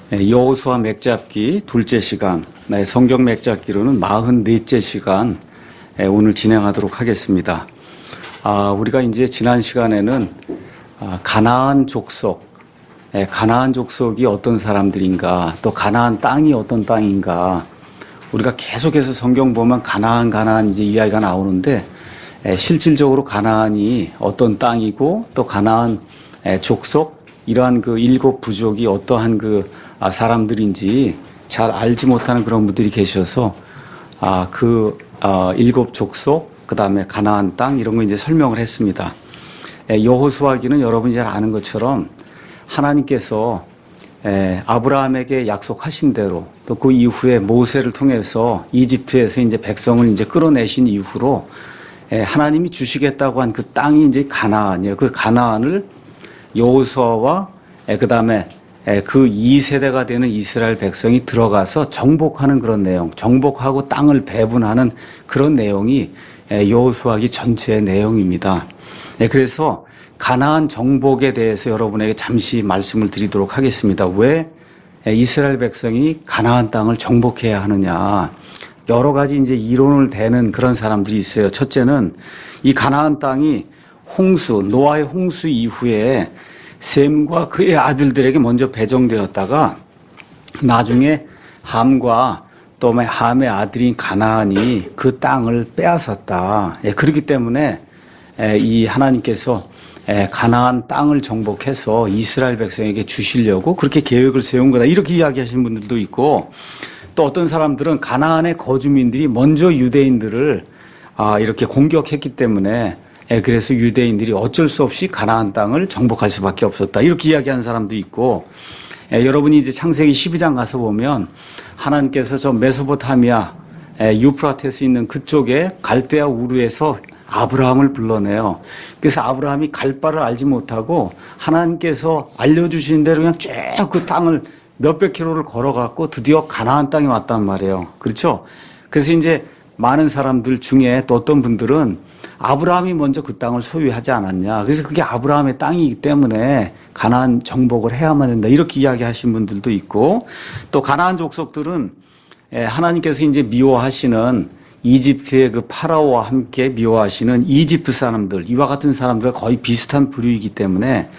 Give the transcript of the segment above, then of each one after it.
여호수아 맥잡기 둘째 시간, 성경 맥잡기로는 44째 시간 오늘 진행하도록 하겠습니다. 우리가 이제 지난 시간에는 가나안 족속, 가나안 족속이 어떤 사람들인가, 또 가나안 땅이 어떤 땅인가, 우리가 계속해서 성경 보면 가나안 이제 이야기가 나오는데 실질적으로 가나안이 어떤 땅이고 또 가나안 족속 이러한 그 7 부족이 어떠한 그 사람들인지 잘 알지 못하는 그런 분들이 계셔서 그 7 족속 그다음에 가나안 땅 이런 거 이제 설명을 했습니다. 여호수아기는 여러분이 잘 아는 것처럼 하나님께서 아브라함에게 약속하신 대로 또 그 이후에 모세를 통해서 이집트에서 이제 백성을 이제 끌어내신 이후로 하나님이 주시겠다고 한 그 땅이 이제 가나안이에요. 그 가나안을 여호수아와 그다음에 그 2세대가 되는 이스라엘 백성이 들어가서 정복하는 그런 내용, 정복하고 땅을 배분하는 그런 내용이 여호수아기 전체의 내용입니다. 그래서 가나안 정복에 대해서 여러분에게 잠시 말씀을 드리도록 하겠습니다. 왜 이스라엘 백성이 가나안 땅을 정복해야 하느냐? 여러 가지 이제 이론을 대는 그런 사람들이 있어요. 첫째는 이 가나안 땅이 노아의 홍수 이후에 셈과 그의 아들들에게 먼저 배정되었다가 나중에 함과 또 함의 아들인 가나안이 그 땅을 빼앗았다. 그렇기 때문에 이 하나님께서 가나안 땅을 정복해서 이스라엘 백성에게 주시려고 그렇게 계획을 세운 거다. 이렇게 이야기하시는 분들도 있고, 또 어떤 사람들은 가나안의 거주민들이 먼저 유대인들을 이렇게 공격했기 때문에 그래서 유대인들이 어쩔 수 없이 가나안 땅을 정복할 수밖에 없었다. 이렇게 이야기하는 사람도 있고, 여러분이 이제 창세기 12장 가서 보면 하나님께서 저 메소포타미아 유프라테스 있는 그쪽에 갈대아 우르에서 아브라함을 불러내요. 그래서 아브라함이 갈 바를 알지 못하고 하나님께서 알려주신 대로 그냥 쭉 그 땅을 몇백 킬로를 걸어갔고 드디어 가나안 땅에 왔단 말이에요. 그렇죠? 그래서 이제 많은 사람들 중에 또 어떤 분들은 아브라함이 먼저 그 땅을 소유하지 않았냐. 그래서 그게 아브라함의 땅이기 때문에 가나안 정복을 해야만 된다. 이렇게 이야기하신 분들도 있고, 또 가나안 족속들은 하나님께서 이제 미워하시는 이집트의 그 파라오와 함께 미워하시는 이집트 사람들, 이와 같은 사람들과 거의 비슷한 부류이기 때문에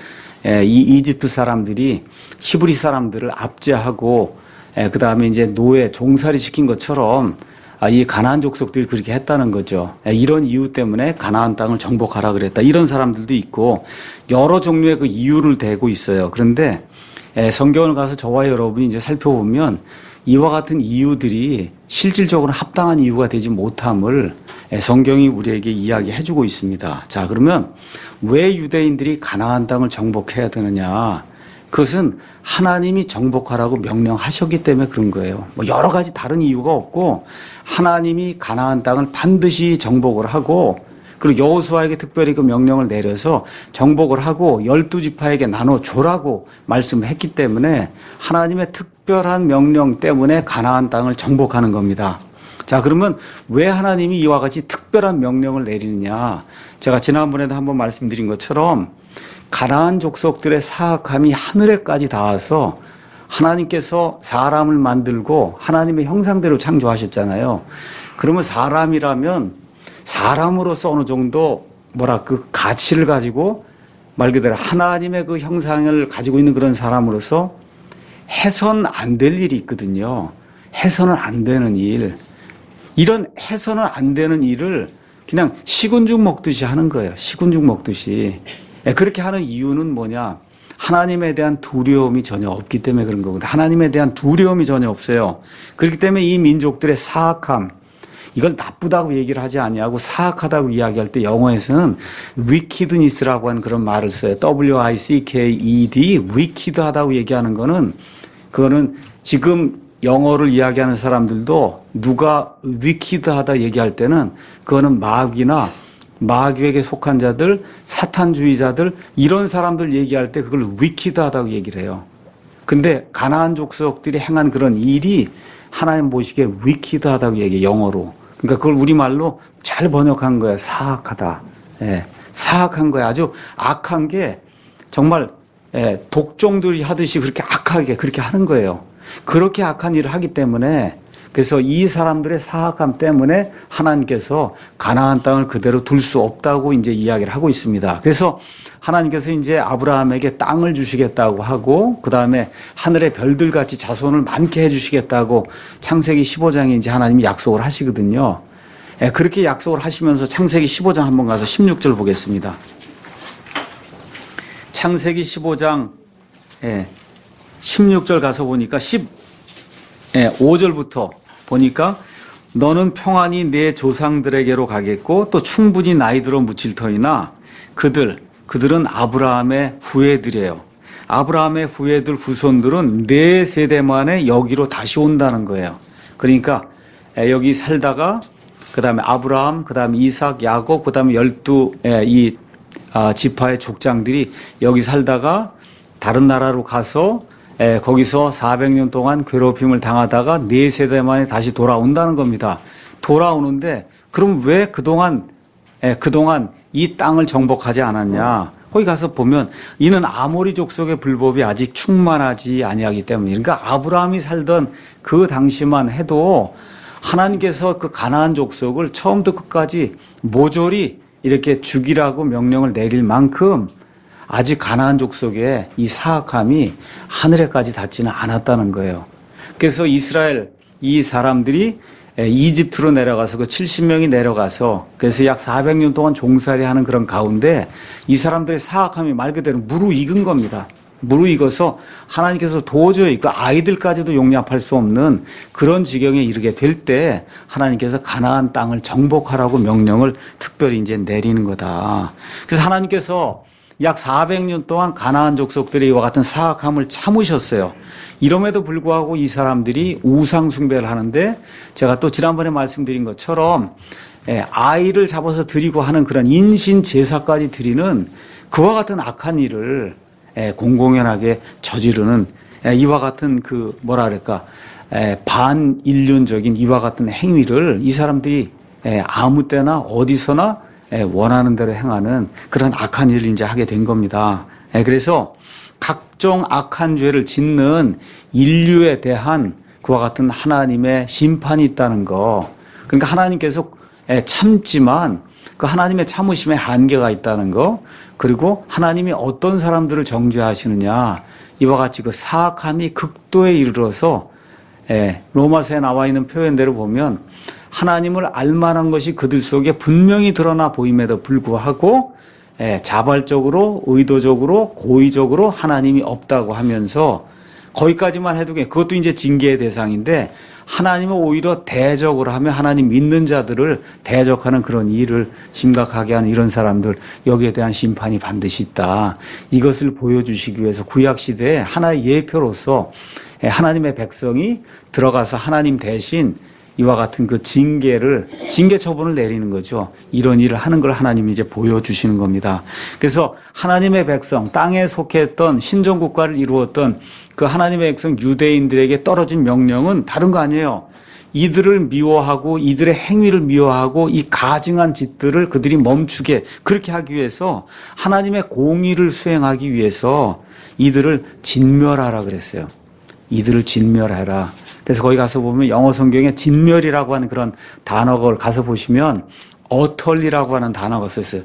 이 이집트 사람들이 히브리 사람들을 압제하고 그 다음에 이제 노예, 종살이 시킨 것처럼 이 가나안 족속들이 그렇게 했다는 거죠. 이런 이유 때문에 가나안 땅을 정복하라 그랬다. 이런 사람들도 있고 여러 종류의 그 이유를 대고 있어요. 그런데 성경을 가서 저와 여러분이 이제 살펴보면 이와 같은 이유들이 실질적으로 합당한 이유가 되지 못함을 성경이 우리에게 이야기해 주고 있습니다. 자, 그러면 왜 유대인들이 가나안 땅을 정복해야 되느냐? 그것은 하나님이 정복하라고 명령하셨기 때문에 그런 거예요. 뭐 여러 가지 다른 이유가 없고 하나님이 가나안 땅을 반드시 정복을 하고, 그리고 여호수아에게 특별히 그 명령을 내려서 정복을 하고 12지파에게 나눠줘라고 말씀을 했기 때문에 하나님의 특별한 명령 때문에 가나안 땅을 정복하는 겁니다. 자, 그러면 왜 하나님이 이와 같이 특별한 명령을 내리느냐? 제가 지난번에도 한번 말씀드린 것처럼 가나안 족속들의 사악함이 하늘에까지 닿아서 하나님께서 사람을 만들고 하나님의 형상대로 창조하셨잖아요. 그러면 사람이라면 사람으로서 어느 정도 그 가치를 가지고 말 그대로 하나님의 그 형상을 가지고 있는 그런 사람으로서 해서는 안 될 일이 있거든요. 해서는 안 되는 일. 이런 해서는 안 되는 일을 그냥 식은죽 먹듯이 하는 거예요. 식은죽 먹듯이. 그렇게 하는 이유는 뭐냐? 하나님에 대한 두려움이 전혀 없기 때문에 그런 거거든요. 하나님에 대한 두려움이 전혀 없어요. 그렇기 때문에 이 민족들의 사악함, 이걸 나쁘다고 얘기를 하지 아니하고 사악하다고 이야기할 때 영어에서는 wickedness라고 하는 그런 말을 써요. W-I-C-K-E-D, wicked하다고 얘기하는 거는, 그거는 지금 영어를 이야기하는 사람들도 누가 wicked하다 얘기할 때는 그거는 마귀나 마귀에게 속한 자들, 사탄주의자들, 이런 사람들 얘기할 때 그걸 wicked하다고 얘기를 해요. 근데 가나안 족속들이 행한 그런 일이 하나님 보시기에 wicked하다고 얘기해요, 영어로. 그러니까 그걸 우리말로 잘 번역한 거예요. 사악하다. 사악한 거예요. 아주 악한 게 정말 독종들이 하듯이 그렇게 악하게 그렇게 하는 거예요. 그렇게 악한 일을 하기 때문에 그래서 이 사람들의 사악함 때문에 하나님께서 가나안 땅을 그대로 둘 수 없다고 이제 이야기를 하고 있습니다. 그래서 하나님께서 이제 아브라함에게 땅을 주시겠다고 하고 그 다음에 하늘의 별들 같이 자손을 많게 해주시겠다고 창세기 15장에 이제 하나님이 약속을 하시거든요. 그렇게 약속을 하시면서 창세기 15장 한번 가서 16절 보겠습니다. 창세기 15장 16절 가서 보니까 5절부터 보니까 너는 평안히 내 조상들에게로 가겠고 또 충분히 나이 들어 묻힐 터이나 그들은 아브라함의 후예들이에요. 아브라함의 후예들 후손들은 4세대 만에 여기로 다시 온다는 거예요. 그러니까 여기 살다가 그 다음에 아브라함, 그 다음에 이삭, 야곱, 그 다음에 12 지파의 족장들이 여기 살다가 다른 나라로 가서 거기서 400년 동안 괴롭힘을 당하다가 4세대 만에 다시 돌아온다는 겁니다. 돌아오는데 그럼 왜 그동안 이 땅을 정복하지 않았냐? 거기 가서 보면 이는 아모리 족속의 불법이 아직 충만하지 아니하기 때문에 그러니까 아브라함이 살던 그 당시만 해도 하나님께서 그 가나안 족속을 처음부터 끝까지 모조리 이렇게 죽이라고 명령을 내릴 만큼 아직 가나안 족속의 이 사악함이 하늘에까지 닿지는 않았다는 거예요. 그래서 이스라엘 이 사람들이 이집트로 내려가서 그 70명이 내려가서 그래서 약 400년 동안 종살이하는 그런 가운데 이 사람들의 사악함이 말 그대로 무르익은 겁니다. 무르익어서 하나님께서 도저히 그 아이들까지도 용납할 수 없는 그런 지경에 이르게 될 때 하나님께서 가나안 땅을 정복하라고 명령을 특별히 이제 내리는 거다. 그래서 하나님께서 약 400년 동안 가나안 족속들이 이와 같은 사악함을 참으셨어요. 이럼에도 불구하고 이 사람들이 우상 숭배를 하는데 제가 또 지난번에 말씀드린 것처럼 아이를 잡아서 드리고 하는 그런 인신 제사까지 드리는 그와 같은 악한 일을 공공연하게 저지르는 이와 같은 그 뭐라 그럴까 반인륜적인 이와 같은 행위를 이 사람들이 아무 때나 어디서나 원하는 대로 행하는 그런 악한 일을 이제 하게 된 겁니다. 그래서 각종 악한 죄를 짓는 인류에 대한 그와 같은 하나님의 심판이 있다는 거. 그러니까 하나님께서 참지만 그 하나님의 참으심에 한계가 있다는 거. 그리고 하나님이 어떤 사람들을 정죄하시느냐. 이와 같이 그 사악함이 극도에 이르러서 로마서에 나와 있는 표현대로 보면 하나님을 알만한 것이 그들 속에 분명히 드러나 보임에도 불구하고 자발적으로 의도적으로 고의적으로 하나님이 없다고 하면서 거기까지만 해도 그것도 이제 징계의 대상인데 하나님은 오히려 대적으로 하며 하나님 믿는 자들을 대적하는 그런 일을 심각하게 하는 이런 사람들 여기에 대한 심판이 반드시 있다. 이것을 보여주시기 위해서 구약시대에 하나의 예표로서 하나님의 백성이 들어가서 하나님 대신 이와 같은 그 징계 처분을 내리는 거죠. 이런 일을 하는 걸 하나님이 이제 보여주시는 겁니다. 그래서 하나님의 백성, 땅에 속했던 신정국가를 이루었던 그 하나님의 백성 유대인들에게 떨어진 명령은 다른 거 아니에요. 이들을 미워하고 이들의 행위를 미워하고 이 가증한 짓들을 그들이 멈추게 그렇게 하기 위해서 하나님의 공의를 수행하기 위해서 이들을 진멸하라 그랬어요. 이들을 진멸하라. 그래서 거기 가서 보면 영어 성경에 진멸이라고 하는 그런 단어를 가서 보시면 utterly라고 하는 단어가 썼어요.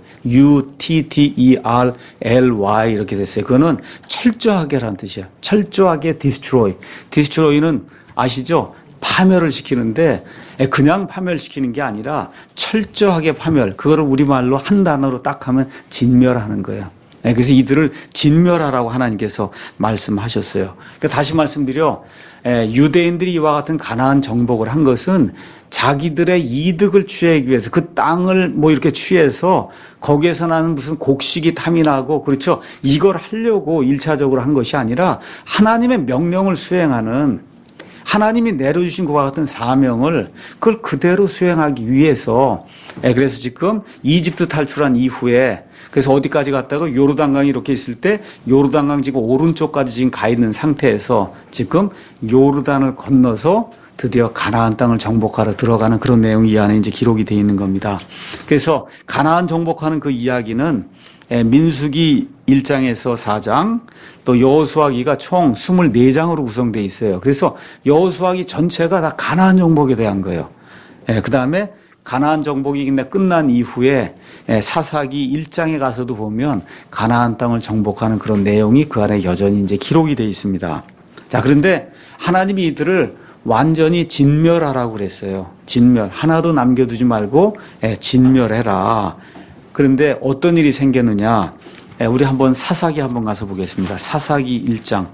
utterly 이렇게 됐어요. 그거는 철저하게라는 뜻이에요. 철저하게 destroy. destroy는 아시죠? 파멸을 시키는데 그냥 파멸시키는 게 아니라 철저하게 파멸. 그거를 우리말로 한 단어로 딱 하면 진멸하는 거예요. 그래서 이들을 진멸하라고 하나님께서 말씀하셨어요. 그러니까 다시 말씀드려 유대인들이 이와 같은 가나안 정복을 한 것은 자기들의 이득을 취하기 위해서 그 땅을 뭐 이렇게 취해서 거기에서 나는 무슨 곡식이 탐이 나고 그렇죠. 이걸 하려고 1차적으로 한 것이 아니라 하나님의 명령을 수행하는 하나님이 내려주신 것과 같은 사명을 그걸 그대로 수행하기 위해서 그래서 지금 이집트 탈출한 이후에 그래서 어디까지 갔다가 요르단강이 이렇게 있을 때 요르단강 지금 오른쪽까지 지금 가 있는 상태에서 지금 요르단을 건너서 드디어 가나안 땅을 정복하러 들어가는 그런 내용이 이 안에 이제 기록이 되어 있는 겁니다. 그래서 가나안 정복하는 그 이야기는 민수기 1장에서 4장, 또 여호수아기가 총 24장으로 구성되어 있어요. 그래서 여호수아기 전체가 다 가나안 정복에 대한 거예요. 그 다음에 가나안 정복이 끝난 이후에 사사기 1장에 가서도 보면 가나안 땅을 정복하는 그런 내용이 그 안에 여전히 이제 기록이 되어 있습니다. 자, 그런데 하나님이 이들을 완전히 진멸하라고 그랬어요. 진멸. 하나도 남겨두지 말고 진멸해라. 그런데 어떤 일이 생겼느냐. 우리 한번 사사기 한번 가서 보겠습니다. 사사기 1장.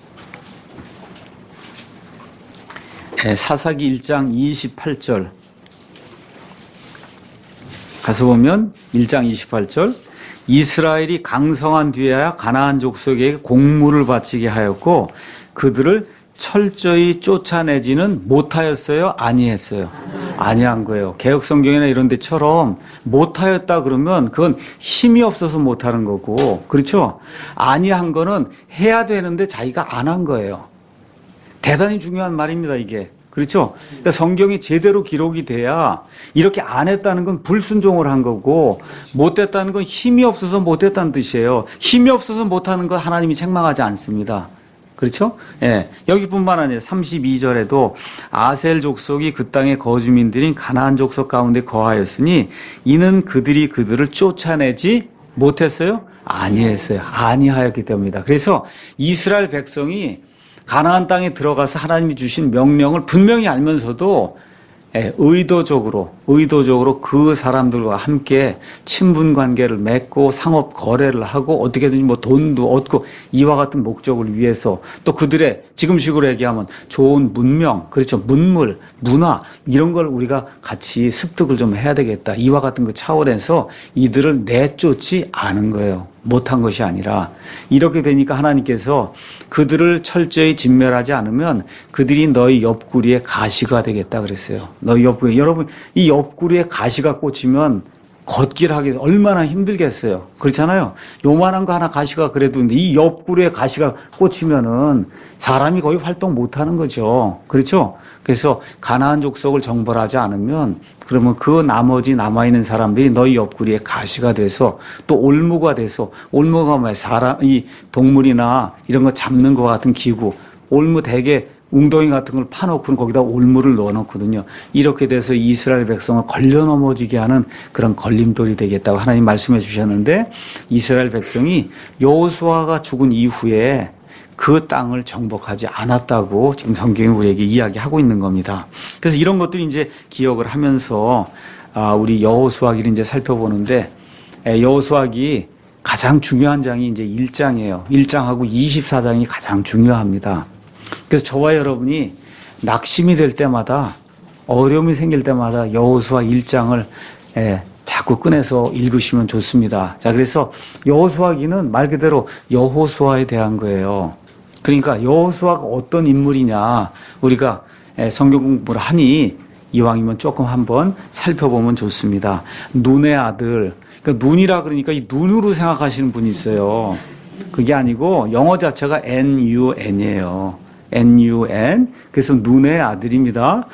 사사기 1장 28절. 가서 보면 1장 28절. 이스라엘이 강성한 뒤에야 가나안 족속에게 공물을 바치게 하였고 그들을 철저히 쫓아내지는 못하였어요? 아니했어요? 아니한 거예요. 개혁성경이나 이런 데처럼 못하였다 그러면 그건 힘이 없어서 못하는 거고, 그렇죠? 아니한 거는 해야 되는데 자기가 안 한 거예요. 대단히 중요한 말입니다, 이게. 그렇죠? 그러니까 성경이 제대로 기록이 돼야 이렇게 안 했다는 건 불순종을 한 거고, 못했다는 건 힘이 없어서 못했다는 뜻이에요. 힘이 없어서 못하는 건 하나님이 책망하지 않습니다. 그렇죠? 예. 여기뿐만 아니라 32절에도 아셀 족속이 그 땅의 거주민들인 가나안 족속 가운데 거하였으니 이는 그들이 그들을 쫓아내지 못했어요? 아니했어요. 아니하였기 때문이다. 그래서 이스라엘 백성이 가나안 땅에 들어가서 하나님이 주신 명령을 분명히 알면서도 의도적으로 그 사람들과 함께 친분 관계를 맺고 상업 거래를 하고 어떻게든지 뭐 돈도 얻고 이와 같은 목적을 위해서 또 그들의 지금식으로 얘기하면 좋은 문명, 그렇죠. 문물, 문화 이런 걸 우리가 같이 습득을 좀 해야 되겠다. 이와 같은 그 차원에서 이들을 내쫓지 않은 거예요. 못한 것이 아니라 이렇게 되니까 하나님께서 그들을 철저히 진멸하지 않으면 그들이 너희 옆구리에 가시가 되겠다 그랬어요. 너희 옆구리 여러분 이 옆구리에 가시가 꽂히면 걷기를 하기 얼마나 힘들겠어요. 그렇잖아요. 요만한 거 하나 가시가 그래도 근데 이 옆구리에 가시가 꽂히면은 사람이 거의 활동 못 하는 거죠. 그렇죠? 그래서 가나안 족속을 정벌하지 않으면 그러면 그 나머지 남아있는 사람들이 너희 옆구리에 가시가 돼서 또 올무가 돼서 올무가 뭐야? 이 동물이나 이런 거 잡는 것 같은 기구. 올무 대개 웅덩이 같은 걸 파놓고는 거기다 올무를 넣어놓거든요. 이렇게 돼서 이스라엘 백성을 걸려 넘어지게 하는 그런 걸림돌이 되겠다고 하나님 말씀해 주셨는데 이스라엘 백성이 여호수아가 죽은 이후에 그 땅을 정복하지 않았다고 지금 성경이 우리에게 이야기하고 있는 겁니다. 그래서 이런 것들이 이제 기억을 하면서 우리 여호수아기를 이제 살펴보는데 여호수아기 가장 중요한 장이 이제 1장이에요. 1장하고 24장이 가장 중요합니다. 그래서 저와 여러분이 낙심이 될 때마다 어려움이 생길 때마다 여호수아 1장을 자꾸 꺼내서 읽으시면 좋습니다. 자, 그래서 여호수아기는 말 그대로 여호수아에 대한 거예요. 그러니까 여호수아가 어떤 인물이냐 우리가 성경 공부를 하니 이왕이면 조금 한번 살펴보면 좋습니다. 눈의 아들. 그러니까 눈이라 그러니까 이 눈으로 생각하시는 분이 있어요. 그게 아니고 영어 자체가 NUN이에요. NUN. 그래서 눈의 아들입니다.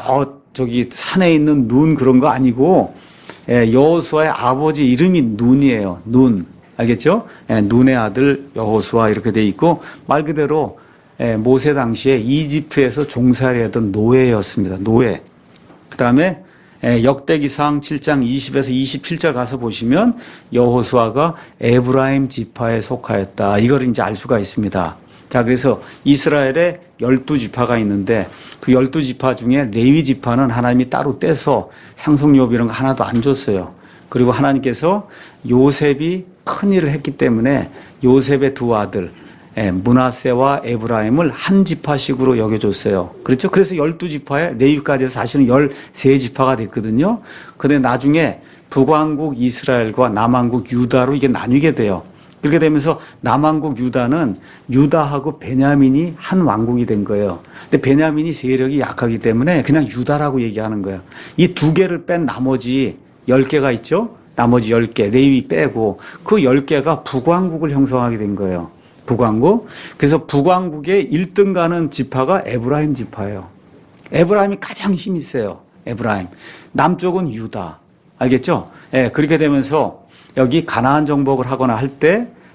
저기 산에 있는 눈 그런 거 아니고 여호수아의 아버지 이름이 눈이에요. 눈. 알겠죠? 눈의 아들 여호수아 이렇게 돼 있고 말 그대로 모세 당시에 이집트에서 종살이 하던 노예였습니다. 노예. 그다음에 역대기상 7장 20에서 27절 가서 보시면 여호수아가 에브라임 지파에 속하였다. 이걸 이제 알 수가 있습니다. 자, 그래서 이스라엘에 12지파가 있는데 그 12지파 중에 레위 지파는 하나님이 따로 떼서 상속요비 이런 거 하나도 안 줬어요. 그리고 하나님께서 요셉이 큰 일을 했기 때문에 요셉의 두 아들 므낫세와 에브라임을 한 지파식으로 여겨줬어요. 그렇죠? 그래서 12지파에 레위까지 해서 사실은 13지파가 됐거든요. 근데 나중에 북왕국 이스라엘과 남왕국 유다로 이게 나뉘게 돼요. 그렇게 되면서 남왕국 유다는 유다하고 베냐민이 한 왕국이 된 거예요. 근데 베냐민이 세력이 약하기 때문에 그냥 유다라고 얘기하는 거예요. 이 두 개를 뺀 나머지 10개가 있죠? 나머지 10개, 레위 빼고 그 10개가 북왕국을 형성하게 된 거예요. 북왕국. 그래서 북왕국의 1등 가는 지파가 에브라임 지파예요. 에브라임이 가장 힘이 세요. 에브라임. 남쪽은 유다. 알겠죠? 그렇게 되면서 여기 가나안 정복을 하거나 할 때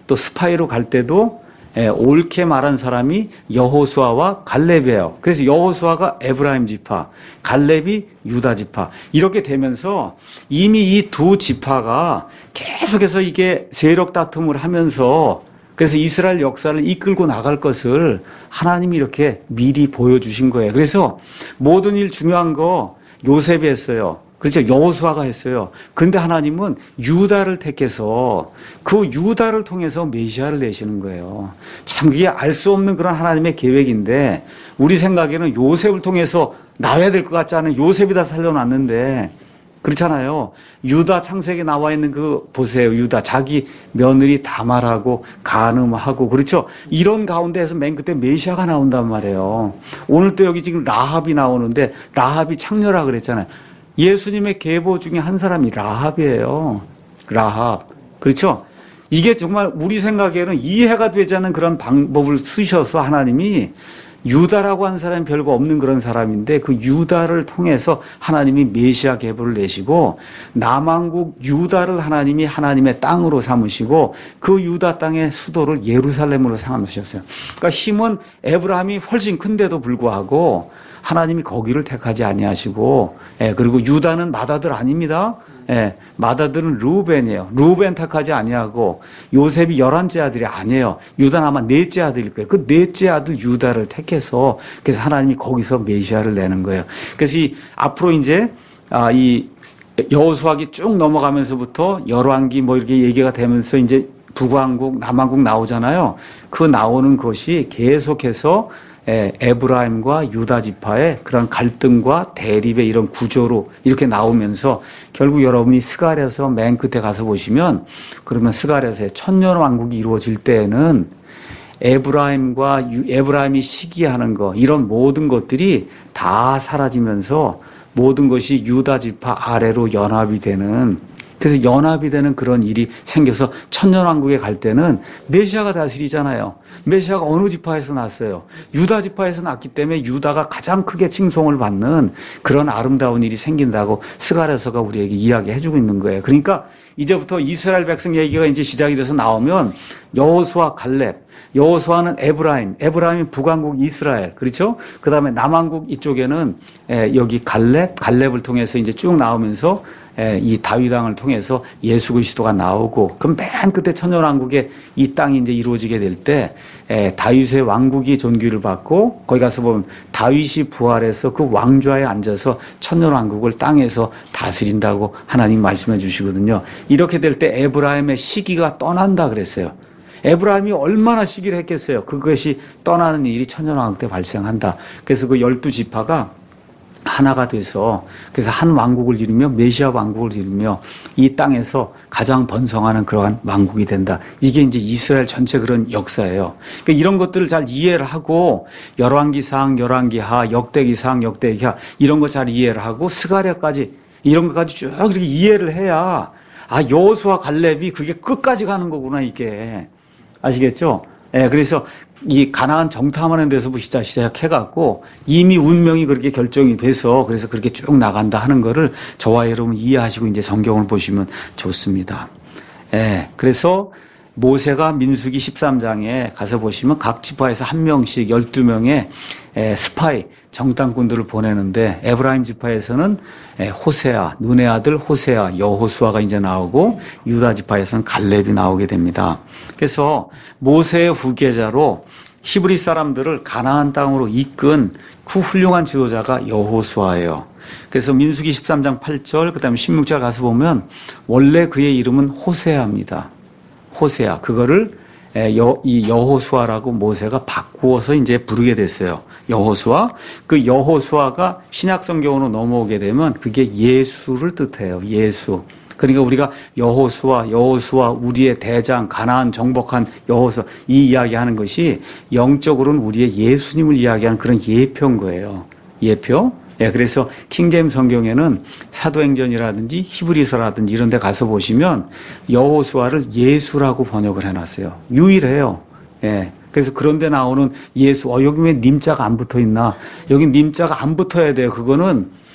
또 스파이로 갈 때도 옳게 말한 사람이 여호수아와 갈렙이에요. 그래서 여호수아가 에브라임 지파, 갈렙이 유다 지파. 이렇게 되면서 이미 이 두 지파가 계속해서 이게 세력 다툼을 하면서 그래서 이스라엘 역사를 이끌고 나갈 것을 하나님이 이렇게 미리 보여주신 거예요. 그래서 모든 일 중요한 거 요셉이 했어요. 그렇죠. 여호수아가 했어요. 그런데 하나님은 유다를 택해서 그 유다를 통해서 메시아를 내시는 거예요. 참 그게 알 수 없는 그런 하나님의 계획인데 우리 생각에는 요셉을 통해서 나와야 될 것 같지 않은 요셉이 다 살려놨는데 그렇잖아요. 유다 창세기에 나와 있는 그 보세요. 유다 자기 며느리 다말하고 간음하고 그렇죠. 이런 가운데에서 맨 그때 메시아가 나온단 말이에요. 오늘 또 여기 지금 라합이 나오는데 라합이 창녀라 그랬잖아요. 예수님의 계보 중에 한 사람이 라합이에요. 라합. 그렇죠? 이게 정말 우리 생각에는 이해가 되지 않는 그런 방법을 쓰셔서 하나님이 유다라고 한 사람이 별거 없는 그런 사람인데 그 유다를 통해서 하나님이 메시아 계보를 내시고 남왕국 유다를 하나님이 하나님의 땅으로 삼으시고 그 유다 땅의 수도를 예루살렘으로 삼으셨어요. 그러니까 힘은 에브라임이 훨씬 큰데도 불구하고 하나님이 거기를 택하지 아니하시고 그리고 유다는 맏아들 아닙니다. 맏아들은 르우벤이에요. 르우벤 택하지 아니하고 요셉이 11째 아들이 아니에요. 유다는 아마 넷째 아들일 거예요. 그 넷째 아들 유다를 택해서 그래서 하나님이 거기서 메시아를 내는 거예요. 그래서 이 앞으로 이제 이 여호수아기 쭉 넘어가면서부터 열왕기 뭐 이렇게 얘기가 되면서 이제 북왕국 남왕국 나오잖아요. 그 나오는 것이 계속해서 에브라임과 유다 지파의 그런 갈등과 대립의 이런 구조로 이렇게 나오면서 결국 여러분이 스가랴서 맨 끝에 가서 보시면 그러면 스가랴서의 천년 왕국이 이루어질 때에는 에브라임이 시기하는 거 이런 모든 것들이 다 사라지면서 모든 것이 유다 지파 아래로 연합이 되는 그래서 연합이 되는 그런 일이 생겨서 천년왕국에 갈 때는 메시아가 다스리잖아요. 메시아가 어느 지파에서 났어요? 유다 지파에서 났기 때문에 유다가 가장 크게 칭송을 받는 그런 아름다운 일이 생긴다고 스가랴서가 우리에게 이야기해주고 있는 거예요. 그러니까 이제부터 이스라엘 백성 얘기가 이제 시작이 돼서 나오면 여호수아 갈렙, 여호수아는 에브라임이 북왕국 이스라엘, 그렇죠? 그 다음에 남왕국 이쪽에는 여기 갈렙을 통해서 이제 쭉 나오면서 이 다윗 왕을 통해서 예수 그리스도가 나오고 그럼 맨 끝에 천년왕국에 이 땅이 이제 이루어지게 될 때 다윗의 왕국이 존귀를 받고 거기 가서 보면 다윗이 부활해서 그 왕좌에 앉아서 천년왕국을 땅에서 다스린다고 하나님 말씀해 주시거든요. 이렇게 될 때 에브라임의 시기가 떠난다 그랬어요. 에브라임이 얼마나 시기를 했겠어요. 그것이 떠나는 일이 천년왕국 때 발생한다. 그래서 그 12지파가 하나가 돼서 그래서 한 왕국을 이루며 메시아 왕국을 이루며 이 땅에서 가장 번성하는 그러한 왕국이 된다. 이게 이제 이스라엘 전체 그런 역사예요. 그러니까 이런 것들을 잘 이해를 하고 열왕기상, 열왕기하, 역대기상, 역대기하 이런 거 잘 이해를 하고 스가랴까지 이런 것까지 쭉 이렇게 이해를 해야 여호수아 갈렙이 그게 끝까지 가는 거구나 이게. 아시겠죠? 그래서 이 가나안 정탐하는 데서부터 시작해갖고 이미 운명이 그렇게 결정이 돼서 그래서 그렇게 쭉 나간다 하는 거를 저와 여러분 이해하시고 이제 성경을 보시면 좋습니다. 그래서 모세가 민수기 13장에 가서 보시면 각 지파에서 한 명씩 12명의 스파이, 정탐꾼들을 보내는데 에브라임 지파에서는 호세아, 눈의 아들 호세아, 여호수아가 이제 나오고 유다 지파에서는 갈렙이 나오게 됩니다. 그래서 모세의 후계자로 히브리 사람들을 가나안 땅으로 이끈 그 훌륭한 지도자가 여호수아예요. 그래서 민수기 13장 8절 그다음에 16절 가서 보면 원래 그의 이름은 호세아입니다. 호세아. 그거를 이 여호수아라고 모세가 바꾸어서 이제 부르게 됐어요. 여호수아. 그 여호수아가 신약 성경으로 넘어오게 되면 그게 예수를 뜻해요. 예수. 그러니까 우리가 여호수아 우리의 대장 가나안 정복한 여호수아 이 이야기하는 것이 영적으로는 우리의 예수님을 이야기하는 그런 예표인 거예요. 예표. 그래서 킹제임스 성경에는 사도행전이라든지 히브리서라든지 이런 데 가서 보시면 여호수아를 예수라고 번역을 해놨어요. 유일해요. 그래서 그런 데 나오는 예수, 여기 왜 님자가 안 붙어 있나? 여기 님자가 안 붙어야 돼요. 그거는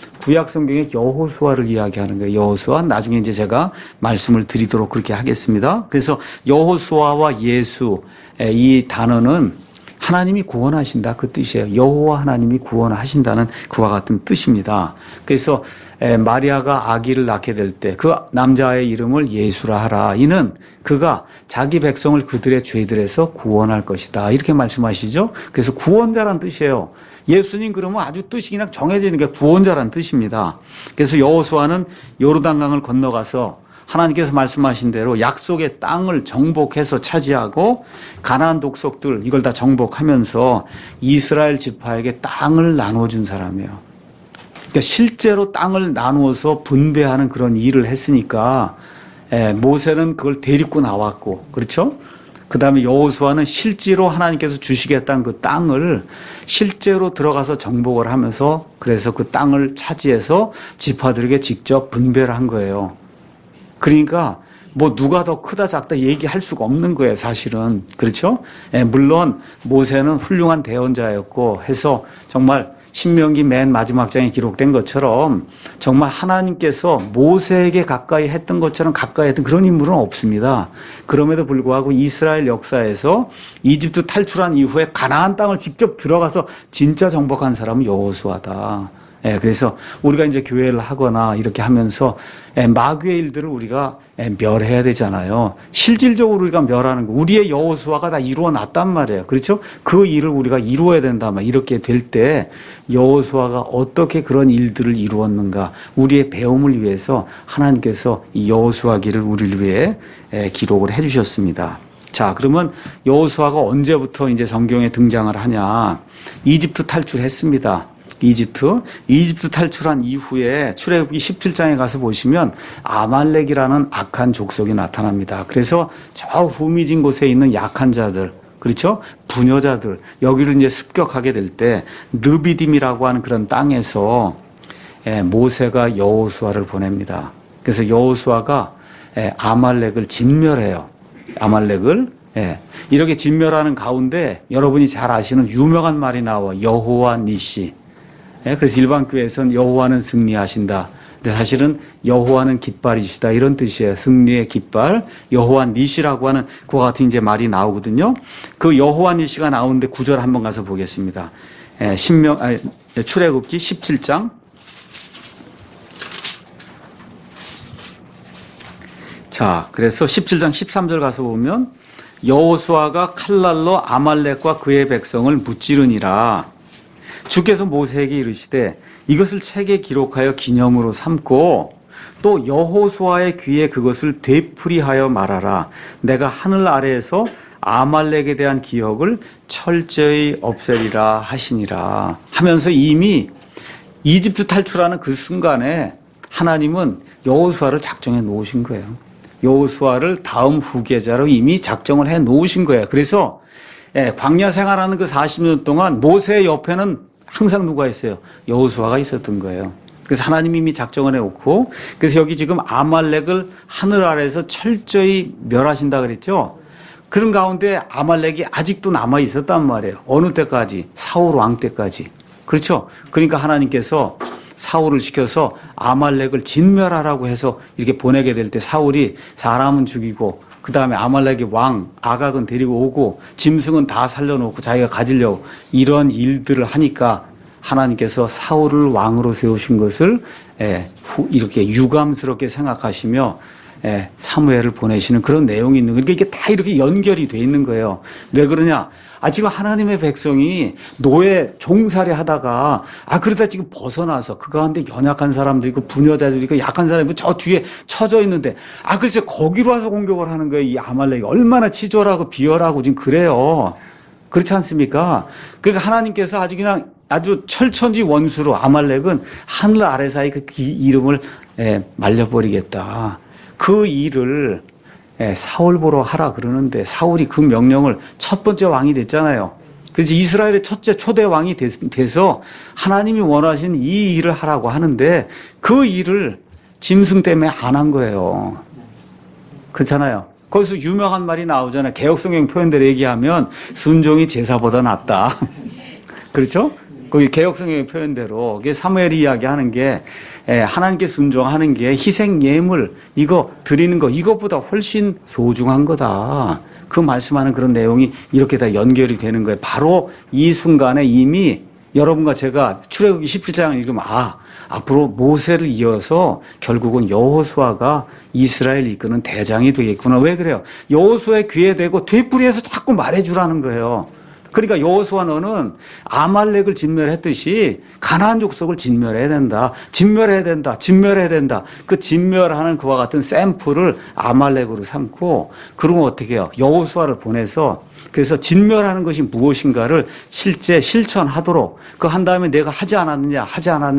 구약 성경의 여호수아를 이야기하는 거예요. 여호수아. 나중에 이제 제가 말씀을 드리도록 그렇게 하겠습니다. 그래서 여호수아와 예수 이 단어는 하나님이 구원하신다 그 뜻이에요. 여호와 하나님이 구원하신다는 그와 같은 뜻입니다. 그래서 마리아가 아기를 낳게 될 때 그 남자의 이름을 예수라 하라. 이는 그가 자기 백성을 그들의 죄들에서 구원할 것이다. 이렇게 말씀하시죠. 그래서 구원자란 뜻이에요. 예수님 그러면 아주 뜻이 그냥 정해지는 게 구원자란 뜻입니다. 그래서 여호수아는 요르단강을 건너가서 하나님께서 말씀하신 대로 약속의 땅을 정복해서 차지하고 가나안 독속들 이걸 다 정복하면서 이스라엘 지파에게 땅을 나눠준 사람이에요. 그러니까 실제로 땅을 나누어서 분배하는 그런 일을 했으니까 모세는 그걸 데리고 나왔고 그렇죠? 그 다음에 여호수아는 실제로 하나님께서 주시겠다는 그 땅을 실제로 들어가서 정복을 하면서 그래서 그 땅을 차지해서 지파들에게 직접 분배를 한 거예요. 그러니까 뭐 누가 더 크다 작다 얘기할 수가 없는 거예요, 사실은. 그렇죠? 물론 모세는 훌륭한 대언자였고 해서 정말 신명기 맨 마지막 장에 기록된 것처럼 정말 하나님께서 모세에게 가까이 했던 것처럼 가까이 했던 그런 인물은 없습니다. 그럼에도 불구하고 이스라엘 역사에서 이집트 탈출한 이후에 가나안 땅을 직접 들어가서 진짜 정복한 사람은 여호수아다. 그래서 우리가 이제 교회를 하거나 이렇게 하면서 마귀의 일들을 우리가 멸해야 되잖아요. 실질적으로 우리가 멸하는 거. 우리의 여호수아가 다 이루어 놨단 말이에요. 그렇죠? 그 일을 우리가 이루어야 된다. 이렇게 될 때 여호수아가 어떻게 그런 일들을 이루었는가. 우리의 배움을 위해서 하나님께서 이 여호수아기를 우리를 위해 기록을 해 주셨습니다. 자, 그러면 여호수아가 언제부터 이제 성경에 등장을 하냐. 이집트 탈출했습니다. 이집트 탈출한 이후에 출애굽기 17장에 가서 보시면 아말렉이라는 악한 족속이 나타납니다. 그래서 저 후미진 곳에 있는 약한 자들, 그렇죠? 부녀자들, 여기를 이제 습격하게 될 때 르비딤이라고 하는 그런 땅에서 모세가 여호수아를 보냅니다. 그래서 여호수아가 아말렉을 진멸해요. 아말렉을 이렇게 진멸하는 가운데 여러분이 잘 아시는 유명한 말이 나와. 여호와 니시. 그래서 일반 교회에서는 여호와는 승리하신다. 근데 사실은 여호와는 깃발이시다 이런 뜻이에요. 승리의 깃발, 여호와 니시라고 하는 그와 같은 이제 말이 나오거든요. 그 여호와 니시가 나오는데 구절 한번 가서 보겠습니다. 출애굽기 17장. 자, 그래서 17장 13절 가서 보면 여호수아가 칼날로 아말렉과 그의 백성을 무찌르니라. 주께서 모세에게 이르시되 이것을 책에 기록하여 기념으로 삼고 또 여호수아의 귀에 그것을 되풀이하여 말하라. 내가 하늘 아래에서 아말렉에 대한 기억을 철저히 없애리라 하시니라. 하면서 이미 이집트 탈출하는 그 순간에 하나님은 여호수아를 작정해 놓으신 거예요. 여호수아를 다음 후계자로 이미 작정을 해 놓으신 거예요. 그래서 광야 생활하는 그 40년 동안 모세의 옆에는 항상 누가 있어요? 여호수아가 있었던 거예요. 그래서 하나님이 이미 작정을 해놓고, 그래서 여기 지금 아말렉을 하늘 아래에서 철저히 멸하신다 그랬죠? 그런 가운데 아말렉이 아직도 남아 있었단 말이에요. 어느 때까지? 사울 왕 때까지. 그렇죠? 그러니까 하나님께서 사울을 시켜서 아말렉을 진멸하라고 해서 이렇게 보내게 될 때 사울이 사람은 죽이고 그 다음에 아말렉의 왕 아각은 데리고 오고 짐승은 다 살려놓고 자기가 가지려고 이런 일들을 하니까 하나님께서 사울을 왕으로 세우신 것을 이렇게 유감스럽게 생각하시며 사무엘을 보내시는 그런 내용이 있는 거예요. 그러니까 이게 다 이렇게 연결이 돼 있는 거예요. 왜 그러냐? 지금 하나님의 백성이 노예 종살이 하다가 그러다 지금 벗어나서 그 가운데 연약한 사람들 있고 부녀자들 있고 약한 사람이 저 뒤에 처져 있는데 글쎄 거기로 와서 공격을 하는 거예요. 이 아말렉이 얼마나 치졸하고 비열하고 지금 그래요. 그렇지 않습니까? 그러니까 하나님께서 아주 철천지 원수로 아말렉은 하늘 아래 사이 그 이름을 말려버리겠다. 그 일을 사울 보러 하라 그러는데 사울이 그 명령을 첫 번째 왕이 됐잖아요. 그래서 이스라엘의 초대 왕이 돼서 하나님이 원하신 이 일을 하라고 하는데 그 일을 짐승 때문에 안 한 거예요. 그렇잖아요. 거기서 유명한 말이 나오잖아요. 개혁성경 표현대로 얘기하면 순종이 제사보다 낫다. 그렇죠? 거기 개혁성의 표현대로 사무엘이 이야기하는 게 하나님께 순종하는 게 희생 예물 이거 드리는 거 이것보다 훨씬 소중한 거다. 그 말씀하는 그런 내용이 이렇게 다 연결이 되는 거예요. 바로 이 순간에 이미 여러분과 제가 출애굽기 17장을 읽으면 앞으로 모세를 이어서 결국은 여호수아가 이스라엘 이끄는 대장이 되겠구나. 왜 그래요? 여호수아의 귀에 대고 되풀이해서 자꾸 말해주라는 거예요. 그러니까 여호수아 너는 아말렉을 진멸했듯이 가나안 족속을 진멸해야 된다. 진멸해야 된다. 진멸해야 된다. 그 진멸하는 그와 같은 샘플을 아말렉으로 삼고 그러면 어떻게 해요? 여호수아를 보내서 그래서 진멸하는 것이 무엇인가를 실제 실천하도록 그 한 다음에 내가 하지 않았느냐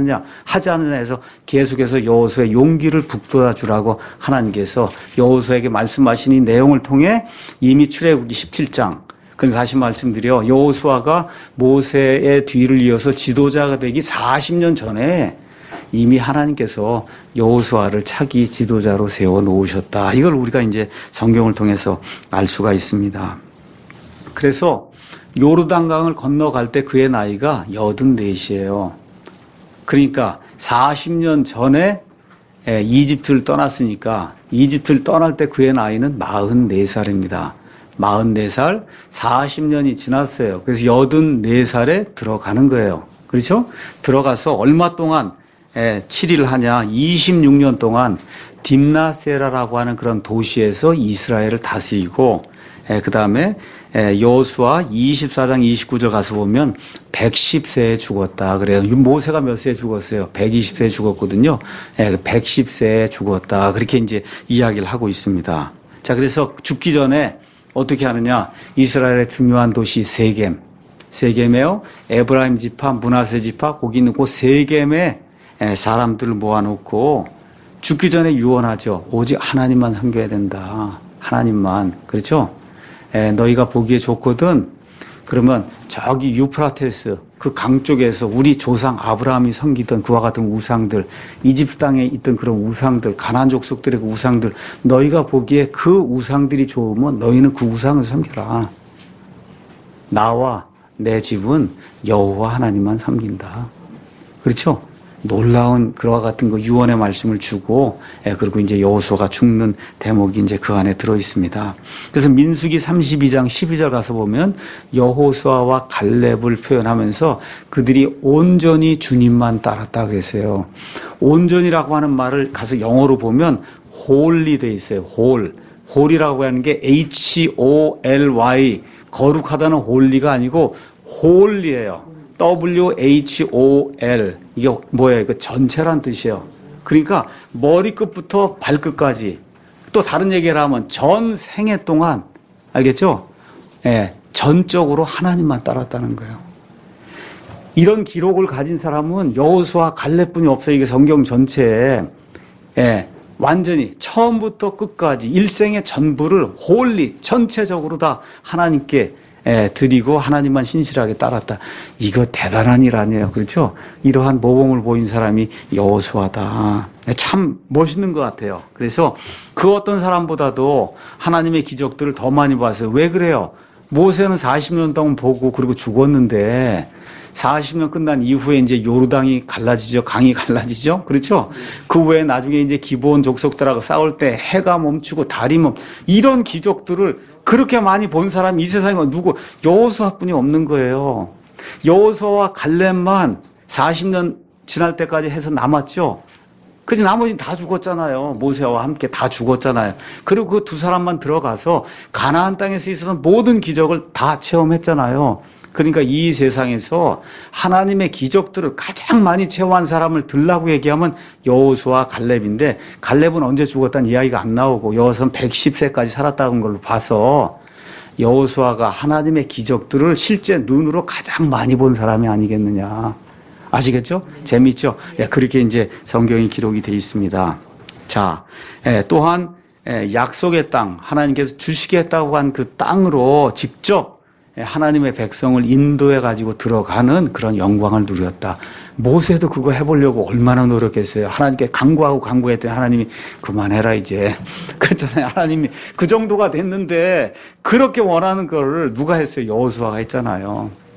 해서 계속해서 여호수아의 용기를 북돋아 주라고 하나님께서 여호수아에게 말씀하신 이 내용을 통해 이미 출애굽기 17장 그래서 다시 말씀드려 여호수아가 모세의 뒤를 이어서 지도자가 되기 40년 전에 이미 하나님께서 여호수아를 차기 지도자로 세워 놓으셨다. 이걸 우리가 이제 성경을 통해서 알 수가 있습니다. 그래서 요르단강을 건너갈 때 그의 나이가 84이에요. 그러니까 40년 전에 이집트를 떠났으니까 이집트를 떠날 때 그의 나이는 44살입니다. 44살, 40년이 지났어요. 그래서 84살에 들어가는 거예요. 그렇죠? 들어가서 얼마 동안 7일 하냐, 26년 동안 딥나세라라고 하는 그런 도시에서 이스라엘을 다스리고 그 다음에 여호수아 24장 29절 가서 보면 110세에 죽었다. 그래요. 모세가 몇 세에 죽었어요? 120세에 죽었거든요. 110세에 죽었다. 그렇게 이제 이야기를 하고 있습니다. 자, 그래서 죽기 전에 어떻게 하느냐? 이스라엘의 중요한 도시 세겜. 세겜에요. 에브라임 지파, 므낫세 지파, 거기 있는 그 세겜에 사람들을 모아놓고 죽기 전에 유언하죠. 오직 하나님만 섬겨야 된다. 하나님만. 그렇죠? 너희가 보기에 좋거든. 그러면 저기 유프라테스 그 강 쪽에서 우리 조상 아브라함이 섬기던 그와 같은 우상들, 이집트 땅에 있던 그런 우상들, 가나안 족속들의 그 우상들, 너희가 보기에 그 우상들이 좋으면 너희는 그 우상을 섬겨라. 나와 내 집은 여호와 하나님만 섬긴다. 그렇죠? 놀라운 그와 같은 그 유언의 말씀을 주고 그리고 이제 여호수아가 죽는 대목이 이제 그 안에 들어 있습니다. 그래서 민수기 32장 12절 가서 보면 여호수아와 갈렙을 표현하면서 그들이 온전히 주님만 따랐다 그랬어요. 온전이라고 하는 말을 가서 영어로 보면 홀리 돼 있어요. 홀이라고 하는 게 HOLY 거룩하다는 홀리가 아니고 홀리예요. WHOL 이게 뭐예요? 이거 전체란 뜻이에요. 그러니까 머리끝부터 발끝까지 또 다른 얘기를 하면 전 생애 동안 알겠죠? 전적으로 하나님만 따랐다는 거예요. 이런 기록을 가진 사람은 여호수아 갈렙뿐이 없어요. 이게 성경 전체에 완전히 처음부터 끝까지 일생의 전부를 홀리 전체적으로 다 하나님께 드리고 하나님만 신실하게 따랐다. 이거 대단한 일 아니에요. 그렇죠? 이러한 모범을 보인 사람이 여호수아다. 참 멋있는 것 같아요. 그래서 그 어떤 사람보다도 하나님의 기적들을 더 많이 봤어요. 왜 그래요? 모세는 40년 동안 보고 그리고 죽었는데 40년 끝난 이후에 이제 요르단이 갈라지죠. 강이 갈라지죠. 그렇죠? 그 외에 나중에 이제 기브온 족속들하고 싸울 때 해가 멈추고 달이 이런 기적들을 그렇게 많이 본 사람이 이 세상에 누구 여호수아뿐이 없는 거예요. 여호수아와 갈렙만 40년 지날 때까지 해서 남았죠. 그래서 나머지는 다 죽었잖아요. 모세와 함께 다 죽었잖아요. 그리고 그 두 사람만 들어가서 가나안 땅에서 있었던 모든 기적을 다 체험했잖아요. 그러니까 이 세상에서 하나님의 기적들을 가장 많이 체험한 사람을 들라고 얘기하면 여호수아 갈렙인데 갈렙은 언제 죽었다는 이야기가 안 나오고 여호수아는 110세까지 살았다는 걸로 봐서 여호수아가 하나님의 기적들을 실제 눈으로 가장 많이 본 사람이 아니겠느냐. 아시겠죠? 재미있죠? 그렇게 이제 성경이 기록이 되어 있습니다. 자, 또한 약속의 땅, 하나님께서 주시겠다고 한 그 땅으로 직접 하나님의 백성을 인도해 가지고 들어가는 그런 영광을 누렸다. 모세도 그거 해보려고 얼마나 노력했어요. 하나님께 간구했더니 하나님이 그만해라 이제. 그랬잖아요. 하나님이 그 정도가 됐는데 그렇게 원하는 거를 누가 했어요? 여호수아가 했잖아요.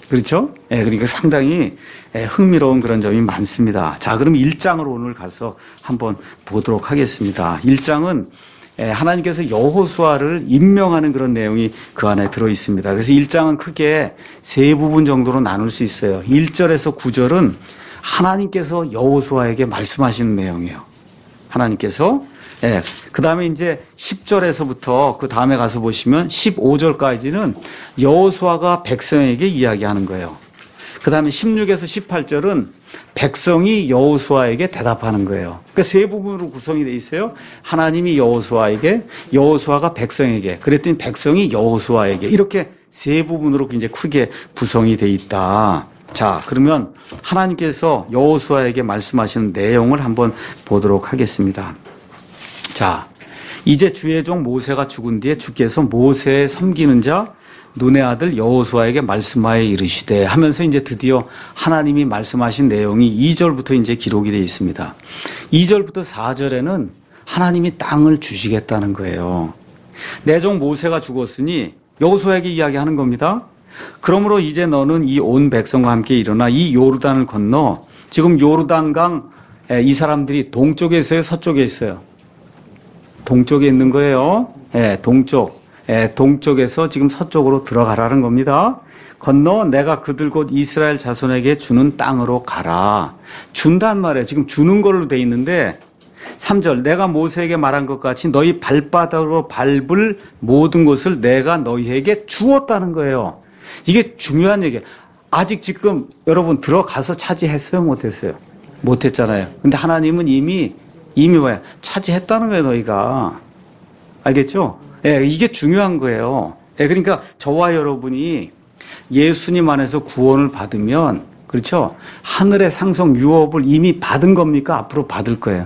그렇죠? 예, 그러니까 상당히 흥미로운 그런 점이 많습니다. 자, 그럼 1장으로 오늘 가서 한번 보도록 하겠습니다. 1장은 하나님께서 여호수아를 임명하는 그런 내용이 그 안에 들어 있습니다. 그래서 1장은 크게 세 부분 정도로 나눌 수 있어요. 1절에서 9절은 하나님께서 여호수아에게 말씀하시는 내용이에요. 하나님께서. 그 다음에 이제 10절에서부터 그 다음에 가서 보시면 15절까지는 여호수아가 백성에게 이야기하는 거예요. 그 다음에 16에서 18절은 백성이 여호수아에게 대답하는 거예요. 그러니까 세 부분으로 구성이 되어 있어요. 하나님이 여호수아에게, 여호수아가 백성에게, 그랬더니 백성이 여호수아에게, 이렇게 세 부분으로 이제 크게 구성이 되어 있다. 자, 그러면 하나님께서 여호수아에게 말씀하시는 내용을 한번 보도록 하겠습니다. 자, 이제 주의 종 모세가 죽은 뒤에 주께서 모세의 섬기는 자 눈의 아들 여호수아에게 말씀하여 이르시되 하면서 이제 드디어 하나님이 말씀하신 내용이 2절부터 이제 기록이 되어 있습니다. 2절부터 4절에는 하나님이 땅을 주시겠다는 거예요. 내 종 모세가 죽었으니 여호수아에게 이야기하는 겁니다. 그러므로 이제 너는 이 온 백성과 함께 일어나 이 요르단을 건너, 지금 요르단강 이 사람들이 동쪽에 있어요, 서쪽에 있어요? 동쪽에 있는 거예요. 동쪽. 동쪽에서 지금 서쪽으로 들어가라는 겁니다. 건너 내가 그들 곧 이스라엘 자손에게 주는 땅으로 가라. 준단 말이에요. 지금 주는 걸로 돼 있는데 3절 내가 모세에게 말한 것 같이 너희 발바닥으로 밟을 모든 것을 내가 너희에게 주었다는 거예요. 이게 중요한 얘기예요. 아직 지금 여러분 들어가서 차지했어요? 못했어요? 못했잖아요. 근데 하나님은 이미 뭐야? 차지했다는 거예요, 너희가. 알겠죠? 이게 중요한 거예요. 그러니까 저와 여러분이 예수님 안에서 구원을 받으면, 그렇죠? 하늘의 상속 유업을 이미 받은 겁니까? 앞으로 받을 거예요.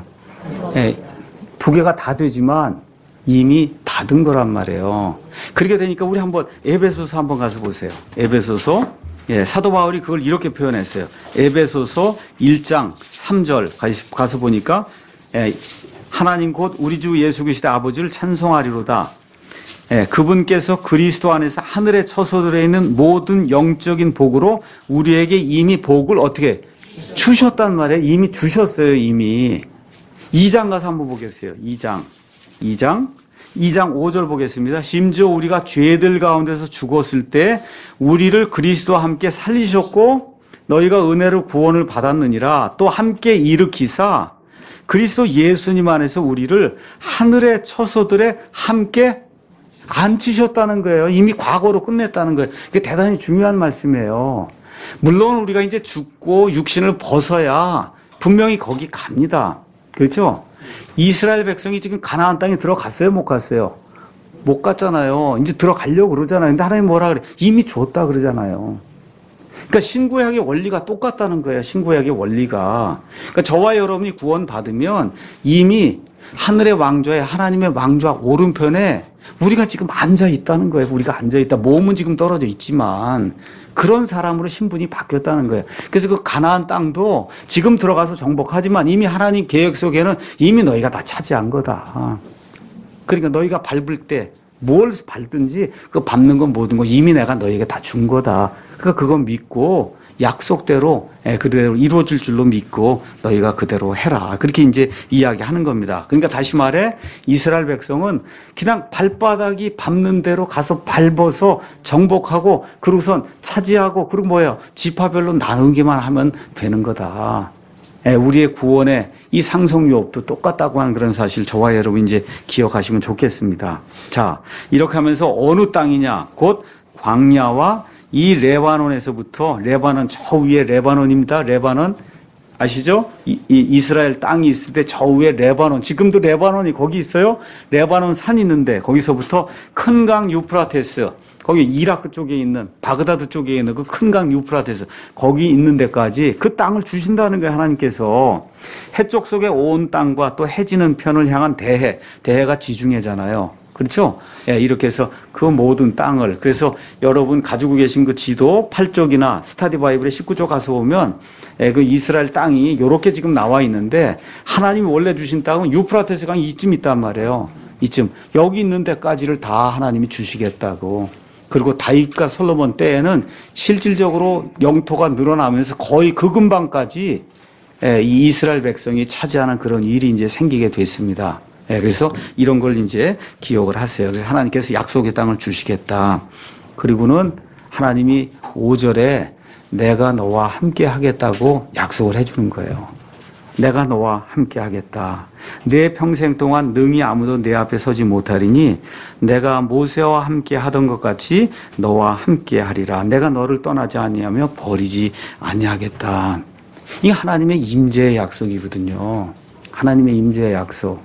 두 개가 다 되지만 이미 받은 거란 말이에요. 그렇게 되니까 우리 한번 에베소서 한번 가서 보세요. 에베소서. 사도 바울이 그걸 이렇게 표현했어요. 에베소서 1장 3절 가서 보니까 하나님 곧 우리 주 예수 그리스도의 아버지를 찬송하리로다. 그분께서 그리스도 안에서 하늘의 처소들에 있는 모든 영적인 복으로 우리에게 이미 복을 어떻게 주셨단 말이에요. 이미 주셨어요. 이미. 2장 가서 한번 보겠어요. 2장 5절 보겠습니다. 심지어 우리가 죄들 가운데서 죽었을 때 우리를 그리스도와 함께 살리셨고 너희가 은혜로 구원을 받았느니라. 또 함께 일으키사 그리스도 예수님 안에서 우리를 하늘의 처소들에 함께 앉히셨다는 거예요. 이미 과거로 끝냈다는 거예요. 이게 대단히 중요한 말씀이에요. 물론 우리가 이제 죽고 육신을 벗어야 분명히 거기 갑니다. 그렇죠? 이스라엘 백성이 지금 가나안 땅에 들어갔어요? 못 갔어요? 못 갔잖아요. 이제 들어가려고 그러잖아요. 근데 하나님 뭐라 그래? 이미 줬다 그러잖아요. 그러니까 신구약의 원리가 똑같다는 거예요. 신구약의 원리가. 그러니까 저와 여러분이 구원 받으면 이미 하늘의 왕좌에 하나님의 왕좌 오른편에 우리가 지금 앉아 있다는 거예요. 우리가 앉아 있다. 몸은 지금 떨어져 있지만 그런 사람으로 신분이 바뀌었다는 거예요. 그래서 그 가나안 땅도 지금 들어가서 정복하지만 이미 하나님 계획 속에는 이미 너희가 다 차지한 거다. 그러니까 너희가 밟을 때 뭘 밟든지 그 밟는 건 모든 거 이미 내가 너희에게 다 준 거다. 그러니까 그건 믿고 약속대로 그대로 이루어질 줄로 믿고 너희가 그대로 해라. 그렇게 이제 이야기하는 겁니다. 그러니까 다시 말해 이스라엘 백성은 그냥 발바닥이 밟는 대로 가서 밟아서 정복하고 그러고선 차지하고 그리고 뭐예요? 지파별로 나누기만 하면 되는 거다. 우리의 구원의 이 상속유업도 똑같다고 하는 그런 사실 저와 여러분 이제 기억하시면 좋겠습니다. 자, 이렇게 하면서 어느 땅이냐? 곧 광야와 이 레바논에서부터 레바논 저 위에 레바논입니다. 레바논 아시죠? 이스라엘 땅이 있을 때 저 위에 레바논 지금도 레바논이 거기 있어요. 레바논 산 있는데 거기서부터 큰 강 유프라테스 거기 이라크 쪽에 있는 바그다드 쪽에 있는 그 큰 강 유프라테스 거기 있는 데까지 그 땅을 주신다는 거예요. 하나님께서 해쪽 속의 온 땅과 또 해지는 편을 향한 대해가 지중해잖아요. 그렇죠? 이렇게 해서 그 모든 땅을 그래서 여러분 가지고 계신 그 지도 8쪽이나 스타디 바이블의 19쪽 가서 보면 그 이스라엘 땅이 이렇게 지금 나와 있는데 하나님이 원래 주신 땅은 유프라테스 강이 이쯤 있단 말이에요. 이쯤 여기 있는 데까지를 다 하나님이 주시겠다고. 그리고 다윗과 솔로몬 때에는 실질적으로 영토가 늘어나면서 거의 그 근방까지 이 이스라엘 백성이 차지하는 그런 일이 이제 생기게 됐습니다. 그래서 이런 걸 이제 기억을 하세요. 그래서 하나님께서 약속의 땅을 주시겠다. 그리고는 하나님이 5절에 내가 너와 함께 하겠다고 약속을 해주는 거예요. 내가 너와 함께 하겠다. 내 평생 동안 능히 아무도 내 앞에 서지 못하리니 내가 모세와 함께 하던 것 같이 너와 함께 하리라. 내가 너를 떠나지 아니하며 버리지 아니하겠다. 이게 하나님의 임재의 약속이거든요. 하나님의 임재의 약속.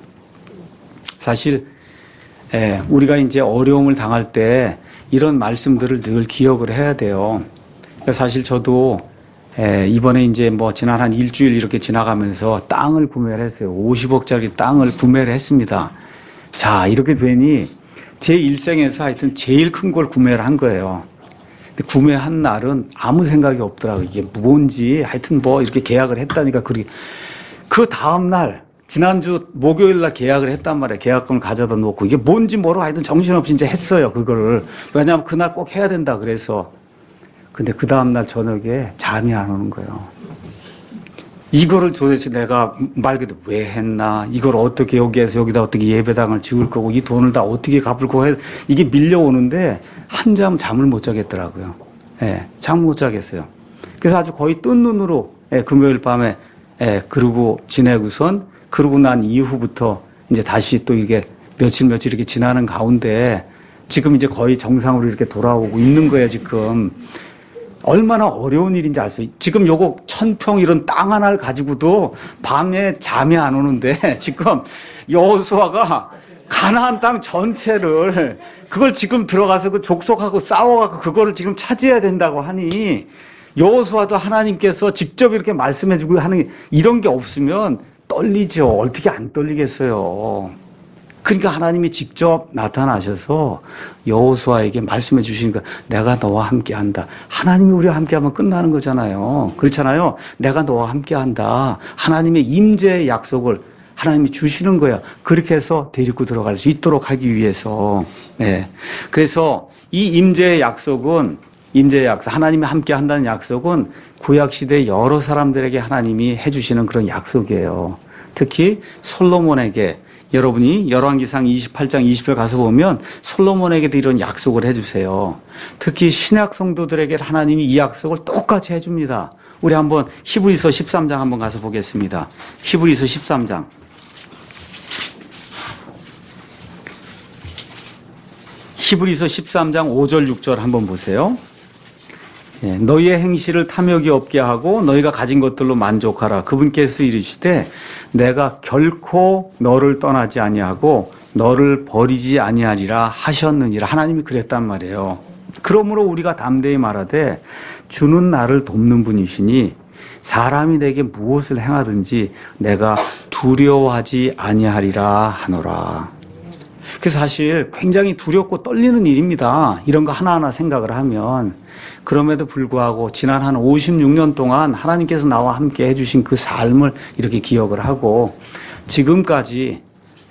사실 우리가 이제 어려움을 당할 때 이런 말씀들을 늘 기억을 해야 돼요. 사실 저도 이번에 이제 뭐 지난 한 일주일 이렇게 지나가면서 땅을 구매를 했어요. 50억짜리 땅을 구매를 했습니다. 자, 이렇게 되니 제 일생에서 하여튼 제일 큰 걸 구매를 한 거예요. 근데 구매한 날은 아무 생각이 없더라고요. 이게 뭔지 하여튼 뭐 이렇게 계약을 했다니까 그 다음날 지난주 목요일 날 계약을 했단 말이에요. 계약금을 가져다 놓고 이게 뭔지 모르고 하여튼 정신없이 이제 했어요. 그거를. 왜냐하면 그날 꼭 해야 된다 그래서. 근데 그 다음날 저녁에 잠이 안 오는 거예요. 이거를 도대체 내가 말 그대로 왜 했나? 이걸 어떻게 여기에서 여기다 어떻게 예배당을 지을 거고 이 돈을 다 어떻게 갚을 거고 이게 밀려오는데 한잠 잠을 못 자겠더라고요. 잠 못 자겠어요. 그래서 아주 거의 뜬 눈으로 금요일 밤에 그러고 지내고선 그러고 난 이후부터 이제 다시 또 이게 며칠 이렇게 지나는 가운데 지금 이제 거의 정상으로 이렇게 돌아오고 있는 거예요, 지금. 얼마나 어려운 일인지 알 수 있어요. 지금 요거 1000평 이런 땅 하나를 가지고도 밤에 잠이 안 오는데 지금 여호수아가 가나안 땅 전체를 그걸 지금 들어가서 그 족속하고 싸워갖고 그거를 지금 차지해야 된다고 하니 여호수아도 하나님께서 직접 이렇게 말씀해주고 하는 이런 게 없으면 떨리죠. 어떻게 안 떨리겠어요. 그러니까 하나님이 직접 나타나셔서 여호수아에게 말씀해 주시는 거 내가 너와 함께한다. 하나님이 우리와 함께하면 끝나는 거잖아요. 그렇잖아요. 내가 너와 함께한다. 하나님의 임재의 약속을 하나님이 주시는 거야. 그렇게 해서 데리고 들어갈 수 있도록 하기 위해서. 그래서 이 임재의 약속은 임재의 약속, 하나님이 함께한다는 약속은 구약시대 여러 사람들에게 하나님이 해주시는 그런 약속이에요. 특히 솔로몬에게 여러분이 열왕기상 28장 20절 가서 보면 솔로몬에게도 이런 약속을 해주세요. 특히 신약 성도들에게 하나님이 이 약속을 똑같이 해줍니다. 우리 한번 히브리서 13장 한번 가서 보겠습니다. 히브리서 13장. 히브리서 13장 5절 6절 한번 보세요. 너희의 행실을 탐욕이 없게 하고 너희가 가진 것들로 만족하라. 그분께서 이르시되 내가 결코 너를 떠나지 아니하고 너를 버리지 아니하리라 하셨느니라. 하나님이 그랬단 말이에요. 그러므로 우리가 담대히 말하되 주는 나를 돕는 분이시니 사람이 내게 무엇을 행하든지 내가 두려워하지 아니하리라 하노라. 그래서 사실 굉장히 두렵고 떨리는 일입니다. 이런 거 하나하나 생각을 하면. 그럼에도 불구하고 지난 한 56년 동안 하나님께서 나와 함께 해주신 그 삶을 이렇게 기억을 하고 지금까지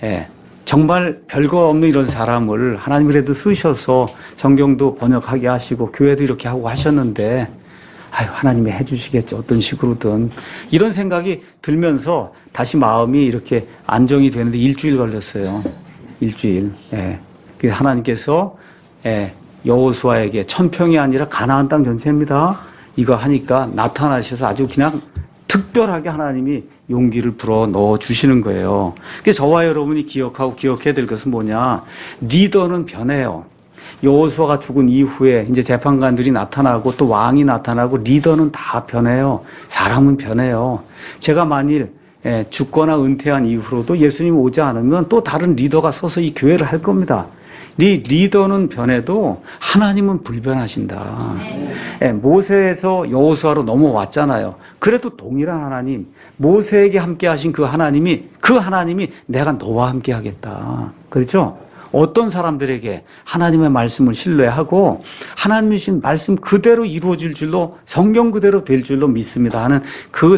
정말 별거 없는 이런 사람을 하나님이 그래도 쓰셔서 성경도 번역하게 하시고 교회도 이렇게 하고 하셨는데 하나님이 해주시겠죠. 어떤 식으로든. 이런 생각이 들면서 다시 마음이 이렇게 안정이 되는데 일주일 걸렸어요. 일주일. 하나님께서 여호수아에게 1000평이 아니라 가나안 땅 전체입니다. 이거 하니까 나타나셔서 아주 그냥 특별하게 하나님이 용기를 불어 넣어 주시는 거예요. 그래서 저와 여러분이 기억하고 기억해야 될 것은 뭐냐? 리더는 변해요. 여호수아가 죽은 이후에 이제 재판관들이 나타나고 또 왕이 나타나고 리더는 다 변해요. 사람은 변해요. 제가 만일 죽거나 은퇴한 이후로도 예수님 오지 않으면 또 다른 리더가 서서 이 교회를 할 겁니다. 리더는 변해도 하나님은 불변하신다. 모세에서 여호수아로 넘어왔잖아요. 그래도 동일한 하나님, 모세에게 함께 하신 그 하나님이 내가 너와 함께 하겠다. 그렇죠? 어떤 사람들에게 하나님의 말씀을 신뢰하고 하나님이 주신 말씀 그대로 이루어질 줄로 성경 그대로 될 줄로 믿습니다 하는 그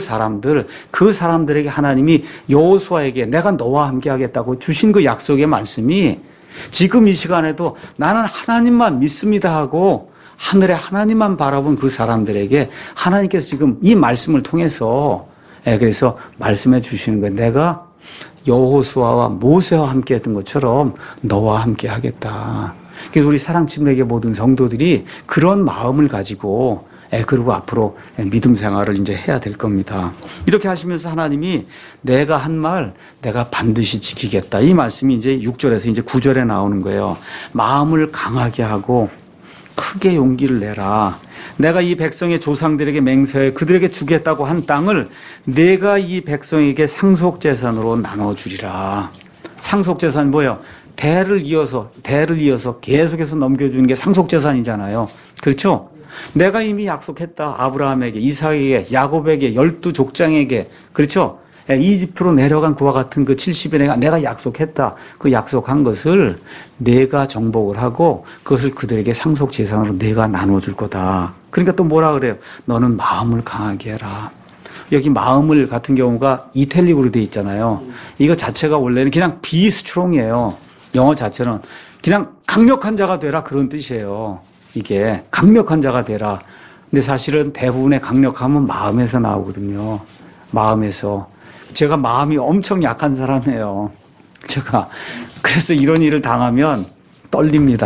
사람들에게 하나님이 여호수아에게 내가 너와 함께 하겠다고 주신 그 약속의 말씀이 지금 이 시간에도 나는 하나님만 믿습니다 하고 하늘의 하나님만 바라본 그 사람들에게 하나님께서 지금 이 말씀을 통해서 그래서 말씀해 주시는 거예요. 내가 여호수아와 모세와 함께 했던 것처럼 너와 함께 하겠다. 그래서 우리 사랑침례교 모든 성도들이 그런 마음을 가지고 그리고 앞으로 믿음 생활을 이제 해야 될 겁니다. 이렇게 하시면서 하나님이 내가 한 말 내가 반드시 지키겠다. 이 말씀이 이제 6절에서 이제 9절에 나오는 거예요. 마음을 강하게 하고 크게 용기를 내라. 내가 이 백성의 조상들에게 맹세해 그들에게 주겠다고 한 땅을 내가 이 백성에게 상속재산으로 나눠주리라. 상속재산이 뭐예요? 대를 이어서 계속해서 넘겨주는 게 상속재산이잖아요. 그렇죠? 내가 이미 약속했다. 아브라함에게, 이삭에게, 야곱에게, 12족장에게. 그렇죠? 이집트로 내려간 그와 같은 그 70일 내가 약속했다. 그 약속한 것을 내가 정복을 하고 그것을 그들에게 상속재산으로 내가 나눠줄 거다. 그러니까 또 뭐라 그래요? 너는 마음을 강하게 해라. 여기 마음을 같은 경우가 이탈릭으로 되어 있잖아요. 이거 자체가 원래는 그냥 be strong이에요. 영어 자체는 그냥 강력한 자가 되라 그런 뜻이에요. 이게 강력한 자가 되라. 근데 사실은 대부분의 강력함은 마음에서 나오거든요. 마음에서. 제가 마음이 엄청 약한 사람이에요. 제가 그래서 이런 일을 당하면 떨립니다.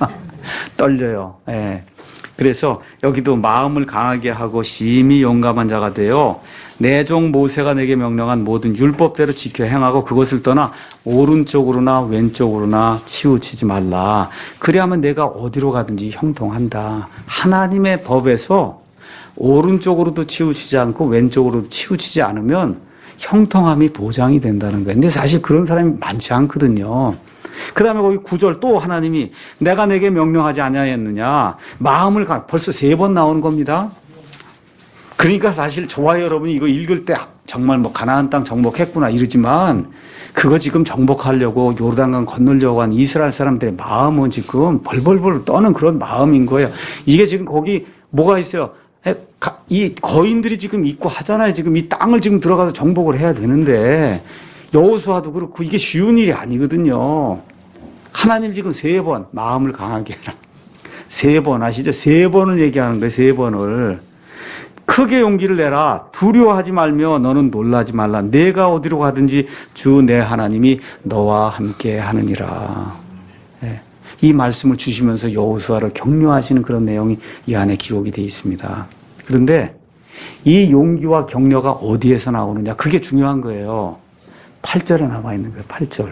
떨려요. 그래서 여기도 마음을 강하게 하고 심히 용감한 자가 되어 내 종 모세가 내게 명령한 모든 율법대로 지켜 행하고 그것을 떠나 오른쪽으로나 왼쪽으로나 치우치지 말라. 그래야만 내가 어디로 가든지 형통한다. 하나님의 법에서 오른쪽으로도 치우치지 않고 왼쪽으로도 치우치지 않으면 형통함이 보장이 된다는 거예요. 근데 사실 그런 사람이 많지 않거든요. 그 다음에 거기 9절 또 하나님이 내가 내게 명령하지 아니하였느냐. 마음을 벌써 3번 나오는 겁니다. 그러니까 사실 좋아요 여러분이 이거 읽을 때 정말 뭐 가나안 땅 정복했구나 이러지만 그거 지금 정복하려고 요르단강 건너려고 한 이스라엘 사람들의 마음은 지금 벌벌벌 떠는 그런 마음인 거예요. 이게 지금 거기 뭐가 있어요? 이 거인들이 지금 있고 하잖아요. 지금 이 땅을 지금 들어가서 정복을 해야 되는데 여호수아도 그렇고 이게 쉬운 일이 아니거든요. 하나님 지금 3번 마음을 강하게 해라. 3번 아시죠? 3번을 얘기하는 거예요. 3번을. 크게 용기를 내라. 두려워하지 말며 너는 놀라지 말라. 내가 어디로 가든지 주 내 하나님이 너와 함께 하느니라. 이 말씀을 주시면서 여호수아를 격려하시는 그런 내용이 이 안에 기록이 되어 있습니다. 그런데 이 용기와 격려가 어디에서 나오느냐? 그게 중요한 거예요. 8절에 나와 있는 거예요. 8절.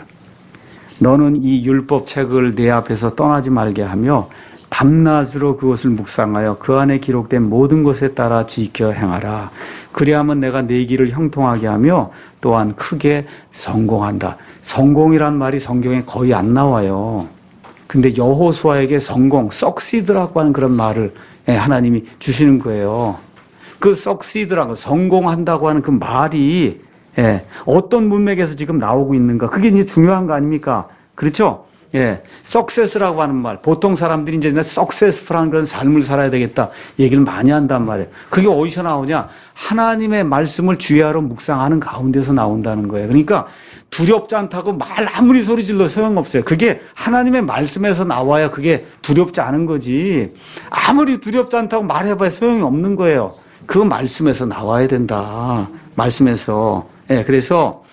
너는 이 율법 책을 내 앞에서 떠나지 말게 하며 밤낮으로 그것을 묵상하여 그 안에 기록된 모든 것에 따라 지켜 행하라. 그리하면 내가 네 길을 형통하게 하며 또한 크게 성공한다. 성공이란 말이 성경에 거의 안 나와요. 근데 여호수아에게 성공, succeed라고 하는 그런 말을 하나님이 주시는 거예요. 그 succeed라고 성공한다고 하는 그 말이 어떤 문맥에서 지금 나오고 있는가? 그게 이제 중요한 거 아닙니까? 그렇죠? success라고 하는 말. 보통 사람들이 이제 successful한 그런 삶을 살아야 되겠다 얘기를 많이 한단 말이에요. 그게 어디서 나오냐? 하나님의 말씀을 주야로 묵상하는 가운데서 나온다는 거예요. 그러니까 두렵지 않다고 말 아무리 소리 질러 소용없어요. 그게 하나님의 말씀에서 나와야 그게 두렵지 않은 거지. 아무리 두렵지 않다고 말해봐야 소용이 없는 거예요. 그 말씀에서 나와야 된다. 말씀에서. 그래서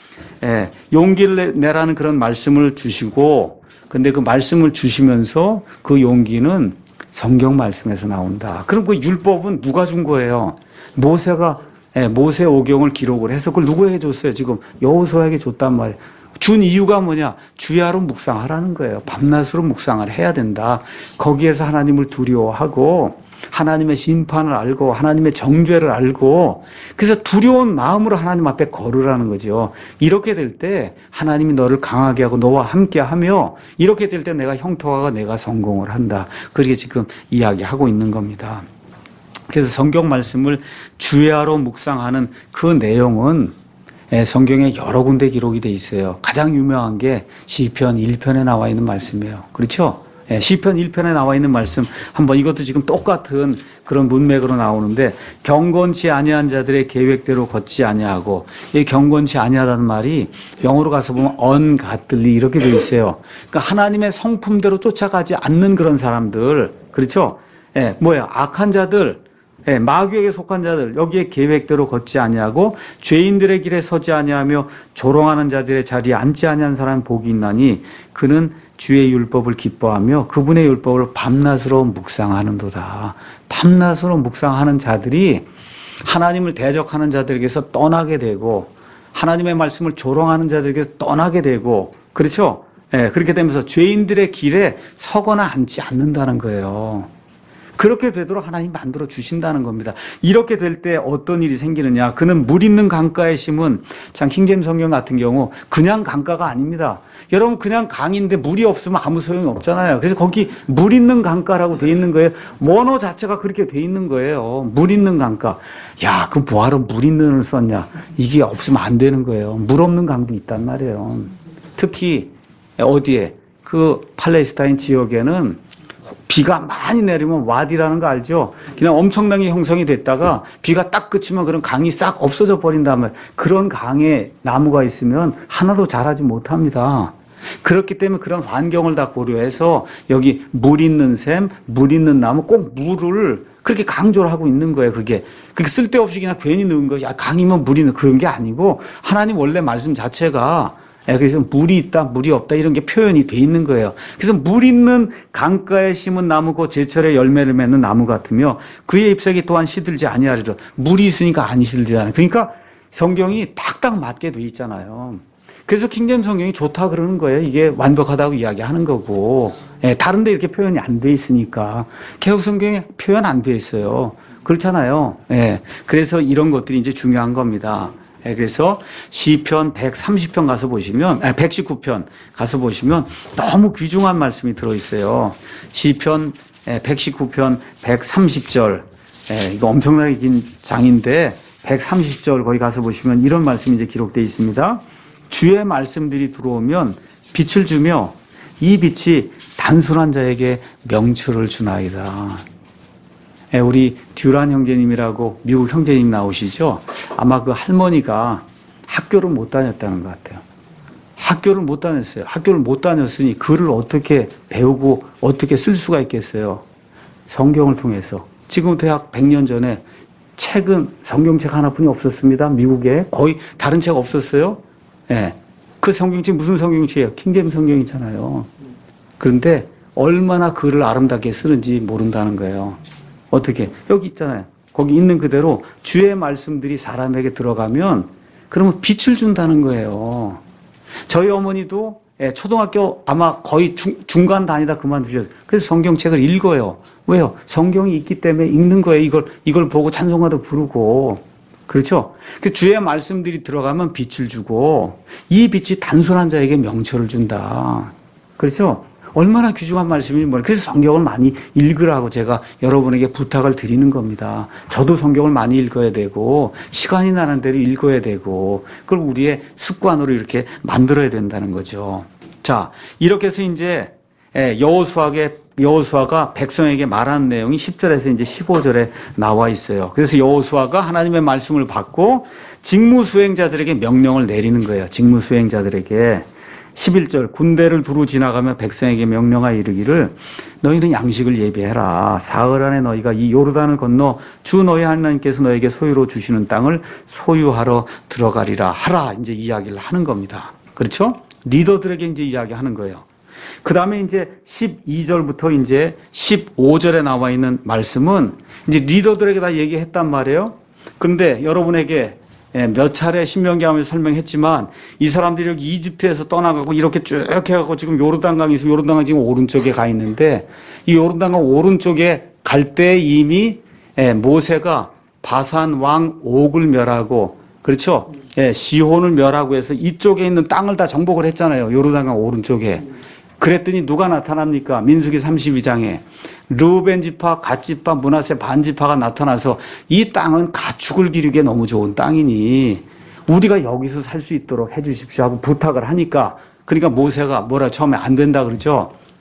용기를 내라는 그런 말씀을 주시고 근데 그 말씀을 주시면서 그 용기는 성경 말씀에서 나온다. 그럼 그 율법은 누가 준 거예요? 모세가 모세 오경을 기록을 해서 그걸 누구에게 줬어요? 지금 여호수아에게 줬단 말이에요. 준 이유가 뭐냐? 주야로 묵상하라는 거예요. 밤낮으로 묵상을 해야 된다. 거기에서 하나님을 두려워하고 하나님의 심판을 알고 하나님의 정죄를 알고 그래서 두려운 마음으로 하나님 앞에 걸으라는 거죠. 이렇게 될 때 하나님이 너를 강하게 하고 너와 함께 하며 이렇게 될 때 내가 형통하고 내가 성공을 한다. 그렇게 지금 이야기하고 있는 겁니다. 그래서 성경 말씀을 주야로 묵상하는 그 내용은 성경에 여러 군데 기록이 돼 있어요. 가장 유명한 게 시편 1편에 나와 있는 말씀이에요. 그렇죠? 시편 1편에 나와 있는 말씀 한번 이것도 지금 똑같은 그런 문맥으로 나오는데 경건치 아니한 자들의 계획대로 걷지 아니하고 이 경건치 아니하다는 말이 영어로 가서 보면 ungodly 이렇게 되어 있어요. 그러니까 하나님의 성품대로 쫓아가지 않는 그런 사람들 그렇죠? 악한 자들 마귀에게 속한 자들 여기에 계획대로 걷지 아니하고 죄인들의 길에 서지 아니하며 조롱하는 자들의 자리에 앉지 아니한 사람 복이 있나니 그는 주의 율법을 기뻐하며 그분의 율법을 밤낮으로 묵상하는도다. 밤낮으로 묵상하는 자들이 하나님을 대적하는 자들에게서 떠나게 되고 하나님의 말씀을 조롱하는 자들에게서 떠나게 되고 그렇죠? 그렇게 되면서 죄인들의 길에 서거나 앉지 않는다는 거예요. 그렇게 되도록 하나님 만들어 주신다는 겁니다. 이렇게 될 때 어떤 일이 생기느냐. 그는 물 있는 강가에 심은 참 킹제임스 성경 같은 경우 그냥 강가가 아닙니다. 여러분 그냥 강인데 물이 없으면 아무 소용이 없잖아요. 그래서 거기 물 있는 강가라고 돼 있는 거예요. 원어 자체가 그렇게 돼 있는 거예요. 물 있는 강가. 야, 그 뭐하러 물 있는을 썼냐. 이게 없으면 안 되는 거예요. 물 없는 강도 있단 말이에요. 특히 어디에? 그 팔레스타인 지역에는 비가 많이 내리면 와디라는 거 알죠? 그냥 엄청나게 형성이 됐다가 비가 딱 그치면 그런 강이 싹 없어져 버린다면 그런 강에 나무가 있으면 하나도 자라지 못합니다. 그렇기 때문에 그런 환경을 다 고려해서 여기 물 있는 샘, 물 있는 나무 꼭 물을 그렇게 강조를 하고 있는 거예요. 그게 쓸데없이 그냥 괜히 넣은 것이 강이면 물이 있는 그런 게 아니고 하나님 원래 말씀 자체가 그래서 물이 있다, 물이 없다 이런 게 표현이 돼 있는 거예요. 그래서 물 있는 강가에 심은 나무고 제철에 열매를 맺는 나무 같으며 그의 잎사귀 또한 시들지 아니하리라. 물이 있으니까 안 시들잖아요. 그러니까 성경이 딱딱 맞게 돼 있잖아요. 그래서 킹제임스 성경이 좋다 그러는 거예요. 이게 완벽하다고 이야기하는 거고 다른 데 이렇게 표현이 안 돼 있으니까 개역 성경에 표현 안 돼 있어요. 그렇잖아요. 그래서 이런 것들이 이제 중요한 겁니다. 그래서 시편 130편 가서 보시면 119편 가서 보시면 너무 귀중한 말씀이 들어있어요. 시편 119편 130절 이거 엄청나게 긴 장인데 130절 거기 가서 보시면 이런 말씀이 이제 기록되어 있습니다. 주의 말씀들이 들어오면 빛을 주며 이 빛이 단순한 자에게 명철을 주나이다. 우리 듀란 형제님이라고 미국 형제님 나오시죠? 아마 그 할머니가 학교를 못 다녔다는 것 같아요. 학교를 못 다녔어요. 학교를 못 다녔으니 글을 어떻게 배우고 어떻게 쓸 수가 있겠어요? 성경을 통해서. 지금부터 약 100년 전에 책은 성경책 하나뿐이 없었습니다. 미국에 거의 다른 책 없었어요. 그 성경책 무슨 성경책이에요? 킹제임스 성경이잖아요. 그런데 얼마나 글을 아름답게 쓰는지 모른다는 거예요. 어떻게? 여기 있잖아요. 거기 있는 그대로 주의 말씀들이 사람에게 들어가면 그러면 빛을 준다는 거예요. 저희 어머니도 초등학교 아마 거의 중간 다니다 그만두셨어요. 그래서 성경책을 읽어요. 왜요? 성경이 있기 때문에 읽는 거예요. 이걸 보고 찬송가도 부르고. 그렇죠? 그 주의 말씀들이 들어가면 빛을 주고 이 빛이 단순한 자에게 명철을 준다. 그렇죠? 얼마나 귀중한 말씀인지 몰라요. 그래서 성경을 많이 읽으라고 제가 여러분에게 부탁을 드리는 겁니다. 저도 성경을 많이 읽어야 되고 시간이 나는 대로 읽어야 되고 그걸 우리의 습관으로 이렇게 만들어야 된다는 거죠. 자, 이렇게 해서 이제 여호수아가 백성에게 말하는 내용이 10절에서 이제 15절에 나와 있어요. 그래서 여호수아가 하나님의 말씀을 받고 직무 수행자들에게 명령을 내리는 거예요. 직무 수행자들에게 11절 군대를 두루 지나가며 백성에게 명령하여 이르기를 너희는 양식을 예비해라. 사흘 안에 너희가 이 요르단을 건너 주 너희 하나님께서 너에게 소유로 주시는 땅을 소유하러 들어가리라 하라. 이제 이야기를 하는 겁니다. 그렇죠? 리더들에게 이제 이야기하는 거예요. 그 다음에 이제 12절부터 이제 15절에 나와 있는 말씀은 이제 리더들에게 다 얘기했단 말이에요. 그런데 여러분에게 몇 차례 신명기 하면서 설명했지만 이 사람들이 여기 이집트에서 떠나가고 이렇게 쭉 해가고 지금 요르단강이 있으면 요르단강 지금 오른쪽에 가 있는데 이 요르단강 오른쪽에 갈 때 이미 모세가 바산 왕 옥을 멸하고 그렇죠? 시혼을 멸하고 해서 이쪽에 있는 땅을 다 정복을 했잖아요. 요르단강 오른쪽에. 그랬더니 누가 나타납니까? 민수기 32장에 르우벤 지파, 갓 지파, 므낫세 반 지파가 나타나서 이 땅은 가축을 기르기에 너무 좋은 땅이니 우리가 여기서 살 수 있도록 해 주십시오 하고 부탁을 하니까 그러니까 모세가 뭐라 처음에 안 된다 그러죠.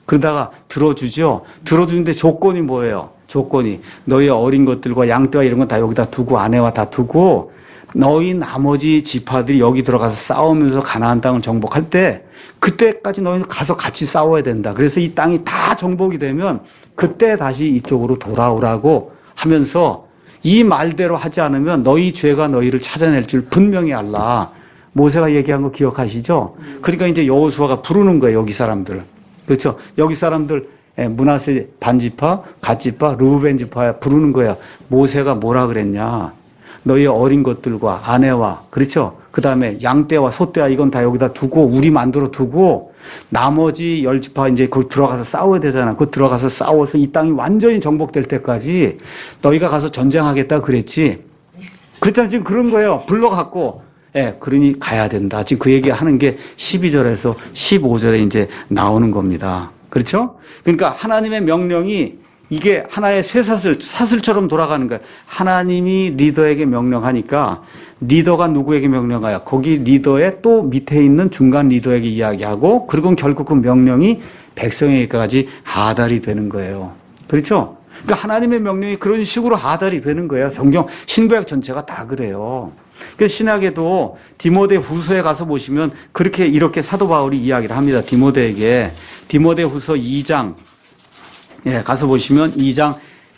그러다가 들어주죠. 들어주는데 조건이 뭐예요? 조건이 너희 어린 것들과 양떼와 이런 건 다 여기다 두고 아내와 다 두고 너희 나머지 지파들이 여기 들어가서 싸우면서 가나안 땅을 정복할 때 그때까지 너희는 가서 같이 싸워야 된다. 그래서 이 땅이 다 정복이 되면 그때 다시 이쪽으로 돌아오라고 하면서 이 말대로 하지 않으면 너희 죄가 너희를 찾아낼 줄 분명히 알라. 모세가 얘기한 거 기억하시죠? 그러니까 이제 여호수아가 부르는 거예요. 여기 사람들. 그렇죠? 여기 사람들 므낫세 반지파, 갓지파, 르우벤 지파 부르는 거야. 모세가 뭐라 그랬냐? 너희 어린 것들과 아내와 그렇죠? 그다음에 양떼와 소떼와 이건 다 여기다 두고 우리 만들어 두고 나머지 10지파 이제 거기 들어가서 싸워야 되잖아. 그 들어가서 싸워서 이 땅이 완전히 정복될 때까지 너희가 가서 전쟁하겠다 그랬지. 그렇잖아. 지금 그런 거예요. 불러갖고 그러니 가야 된다. 지금 그 얘기 하는 게 12절에서 15절에 이제 나오는 겁니다. 그렇죠? 그러니까 하나님의 명령이 이게 하나의 사슬처럼 돌아가는 거예요. 하나님이 리더에게 명령하니까 리더가 누구에게 명령해요? 거기 리더의 또 밑에 있는 중간 리더에게 이야기하고 그리고 결국 그 명령이 백성에게까지 하달이 되는 거예요. 그렇죠? 그러니까 하나님의 명령이 그런 식으로 하달이 되는 거예요. 성경 신구약 전체가 다 그래요. 그래서 신약에도 디모데 후서에 가서 보시면 그렇게 이렇게 사도 바울이 이야기를 합니다. 디모데에게 디모데 후서 2장 가서 보시면 2장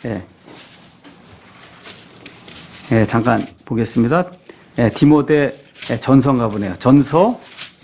잠깐 보겠습니다. 디모데 전서인가 보네요. 전서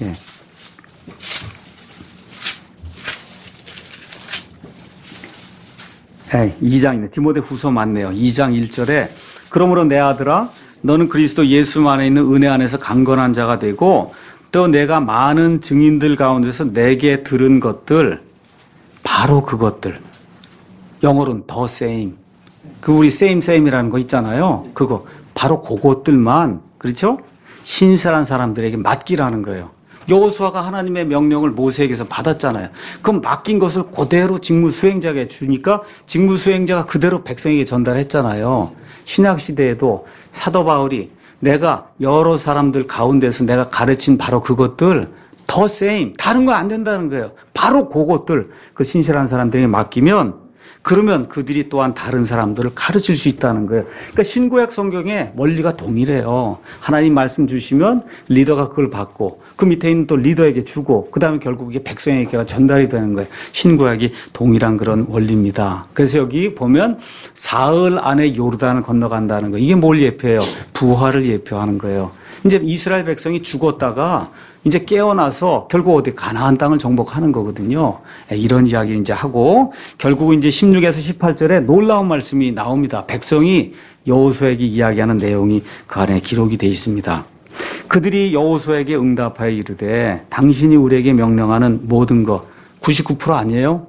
2장이네. 디모데 후서 맞네요. 2장 1절에 그러므로 내 아들아 너는 그리스도 예수 안에 있는 은혜 안에서 강건한 자가 되고 또 내가 많은 증인들 가운데서 내게 들은 것들 바로 그것들 영어로는 the same 그 우리 same이라는 거 있잖아요. 그거 바로 그것들만 그렇죠? 신실한 사람들에게 맡기라는 거예요. 여호수아가 하나님의 명령을 모세에게서 받았잖아요. 그럼 맡긴 것을 그대로 직무 수행자에게 주니까 직무 수행자가 그대로 백성에게 전달했잖아요. 신약 시대에도 사도 바울이 내가 여러 사람들 가운데서 내가 가르친 바로 그것들 the same 다른 거 안 된다는 거예요. 바로 그것들 그 신실한 사람들에게 맡기면 그러면 그들이 또한 다른 사람들을 가르칠 수 있다는 거예요. 그러니까 신구약 성경의 원리가 동일해요. 하나님 말씀 주시면 리더가 그걸 받고 그 밑에 있는 또 리더에게 주고 그다음에 결국 이게 백성에게 전달이 되는 거예요. 신구약이 동일한 그런 원리입니다. 그래서 여기 보면 사흘 안에 요르단을 건너간다는 거 이게 뭘 예표해요? 부활을 예표하는 거예요. 이제 이스라엘 백성이 죽었다가 이제 깨어나서 결국 어디 가나안 땅을 정복하는 거거든요. 이런 이야기를 이제 하고 결국 이제 16에서 18절에 놀라운 말씀이 나옵니다. 백성이 여호수아에게 이야기하는 내용이 그 안에 기록이 되어 있습니다. 그들이 여호수아에게 응답하여 이르되 당신이 우리에게 명령하는 모든 것 99% 아니에요?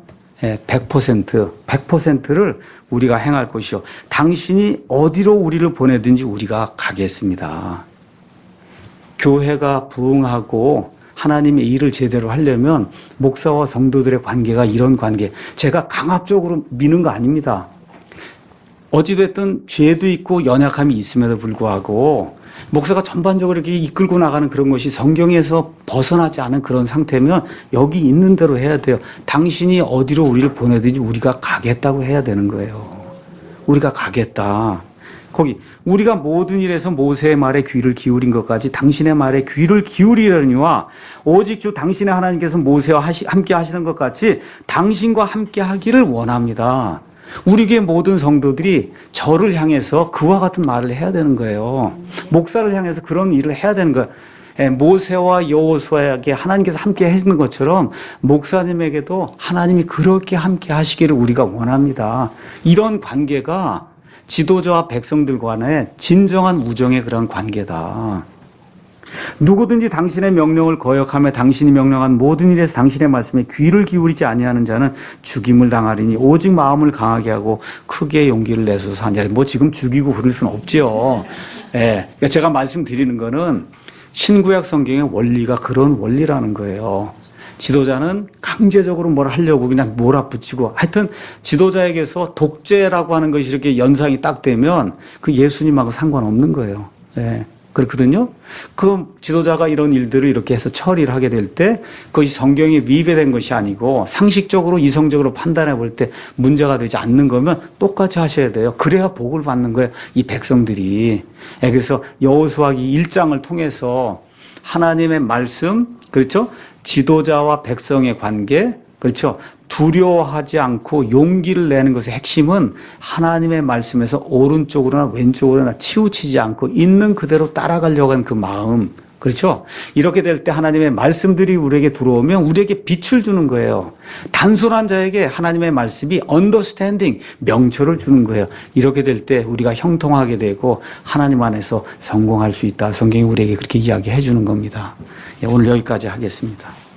100%를 우리가 행할 것이요. 당신이 어디로 우리를 보내든지 우리가 가겠습니다. 교회가 부흥하고 하나님의 일을 제대로 하려면 목사와 성도들의 관계가 이런 관계. 제가 강압적으로 미는 거 아닙니다. 어찌됐든 죄도 있고 연약함이 있음에도 불구하고 목사가 전반적으로 이렇게 이끌고 나가는 그런 것이 성경에서 벗어나지 않은 그런 상태면 여기 있는 대로 해야 돼요. 당신이 어디로 우리를 보내든지 우리가 가겠다고 해야 되는 거예요. 우리가 가겠다. 거기 우리가 모든 일에서 모세의 말에 귀를 기울인 것까지 당신의 말에 귀를 기울이려니와 오직 주 당신의 하나님께서 모세와 함께 하시는 것 같이 당신과 함께 하기를 원합니다. 우리 교회 모든 성도들이 저를 향해서 그와 같은 말을 해야 되는 거예요. 목사를 향해서 그런 일을 해야 되는 거예요. 모세와 여호수아에게 하나님께서 함께 해주는 것처럼 목사님에게도 하나님이 그렇게 함께 하시기를 우리가 원합니다. 이런 관계가 지도자와 백성들 간의 진정한 우정의 그런 관계다. 누구든지 당신의 명령을 거역하며 당신이 명령한 모든 일에서 당신의 말씀에 귀를 기울이지 아니하는 자는 죽임을 당하리니 오직 마음을 강하게 하고 크게 용기를 내서서 하냐. 뭐 지금 죽이고 그럴 수는 없죠. 그러니까 제가 말씀드리는 거는 신구약 성경의 원리가 그런 원리라는 거예요. 지도자는 강제적으로 뭘 하려고 그냥 몰아붙이고 하여튼 지도자에게서 독재라고 하는 것이 이렇게 연상이 딱 되면 그 예수님하고 상관없는 거예요. 그렇거든요. 그 지도자가 이런 일들을 이렇게 해서 처리를 하게 될 때 그것이 성경에 위배된 것이 아니고 상식적으로 이성적으로 판단해 볼 때 문제가 되지 않는 거면 똑같이 하셔야 돼요. 그래야 복을 받는 거예요. 이 백성들이. 그래서 여호수아기 1장을 통해서 하나님의 말씀, 그렇죠? 지도자와 백성의 관계, 그렇죠? 두려워하지 않고 용기를 내는 것의 핵심은 하나님의 말씀에서 오른쪽으로나 왼쪽으로나 치우치지 않고 있는 그대로 따라가려고 하는 그 마음. 그렇죠? 이렇게 될 때 하나님의 말씀들이 우리에게 들어오면 우리에게 빛을 주는 거예요. 단순한 자에게 하나님의 말씀이 understanding, 명철을 주는 거예요. 이렇게 될 때 우리가 형통하게 되고 하나님 안에서 성공할 수 있다. 성경이 우리에게 그렇게 이야기해 주는 겁니다. 오늘 여기까지 하겠습니다.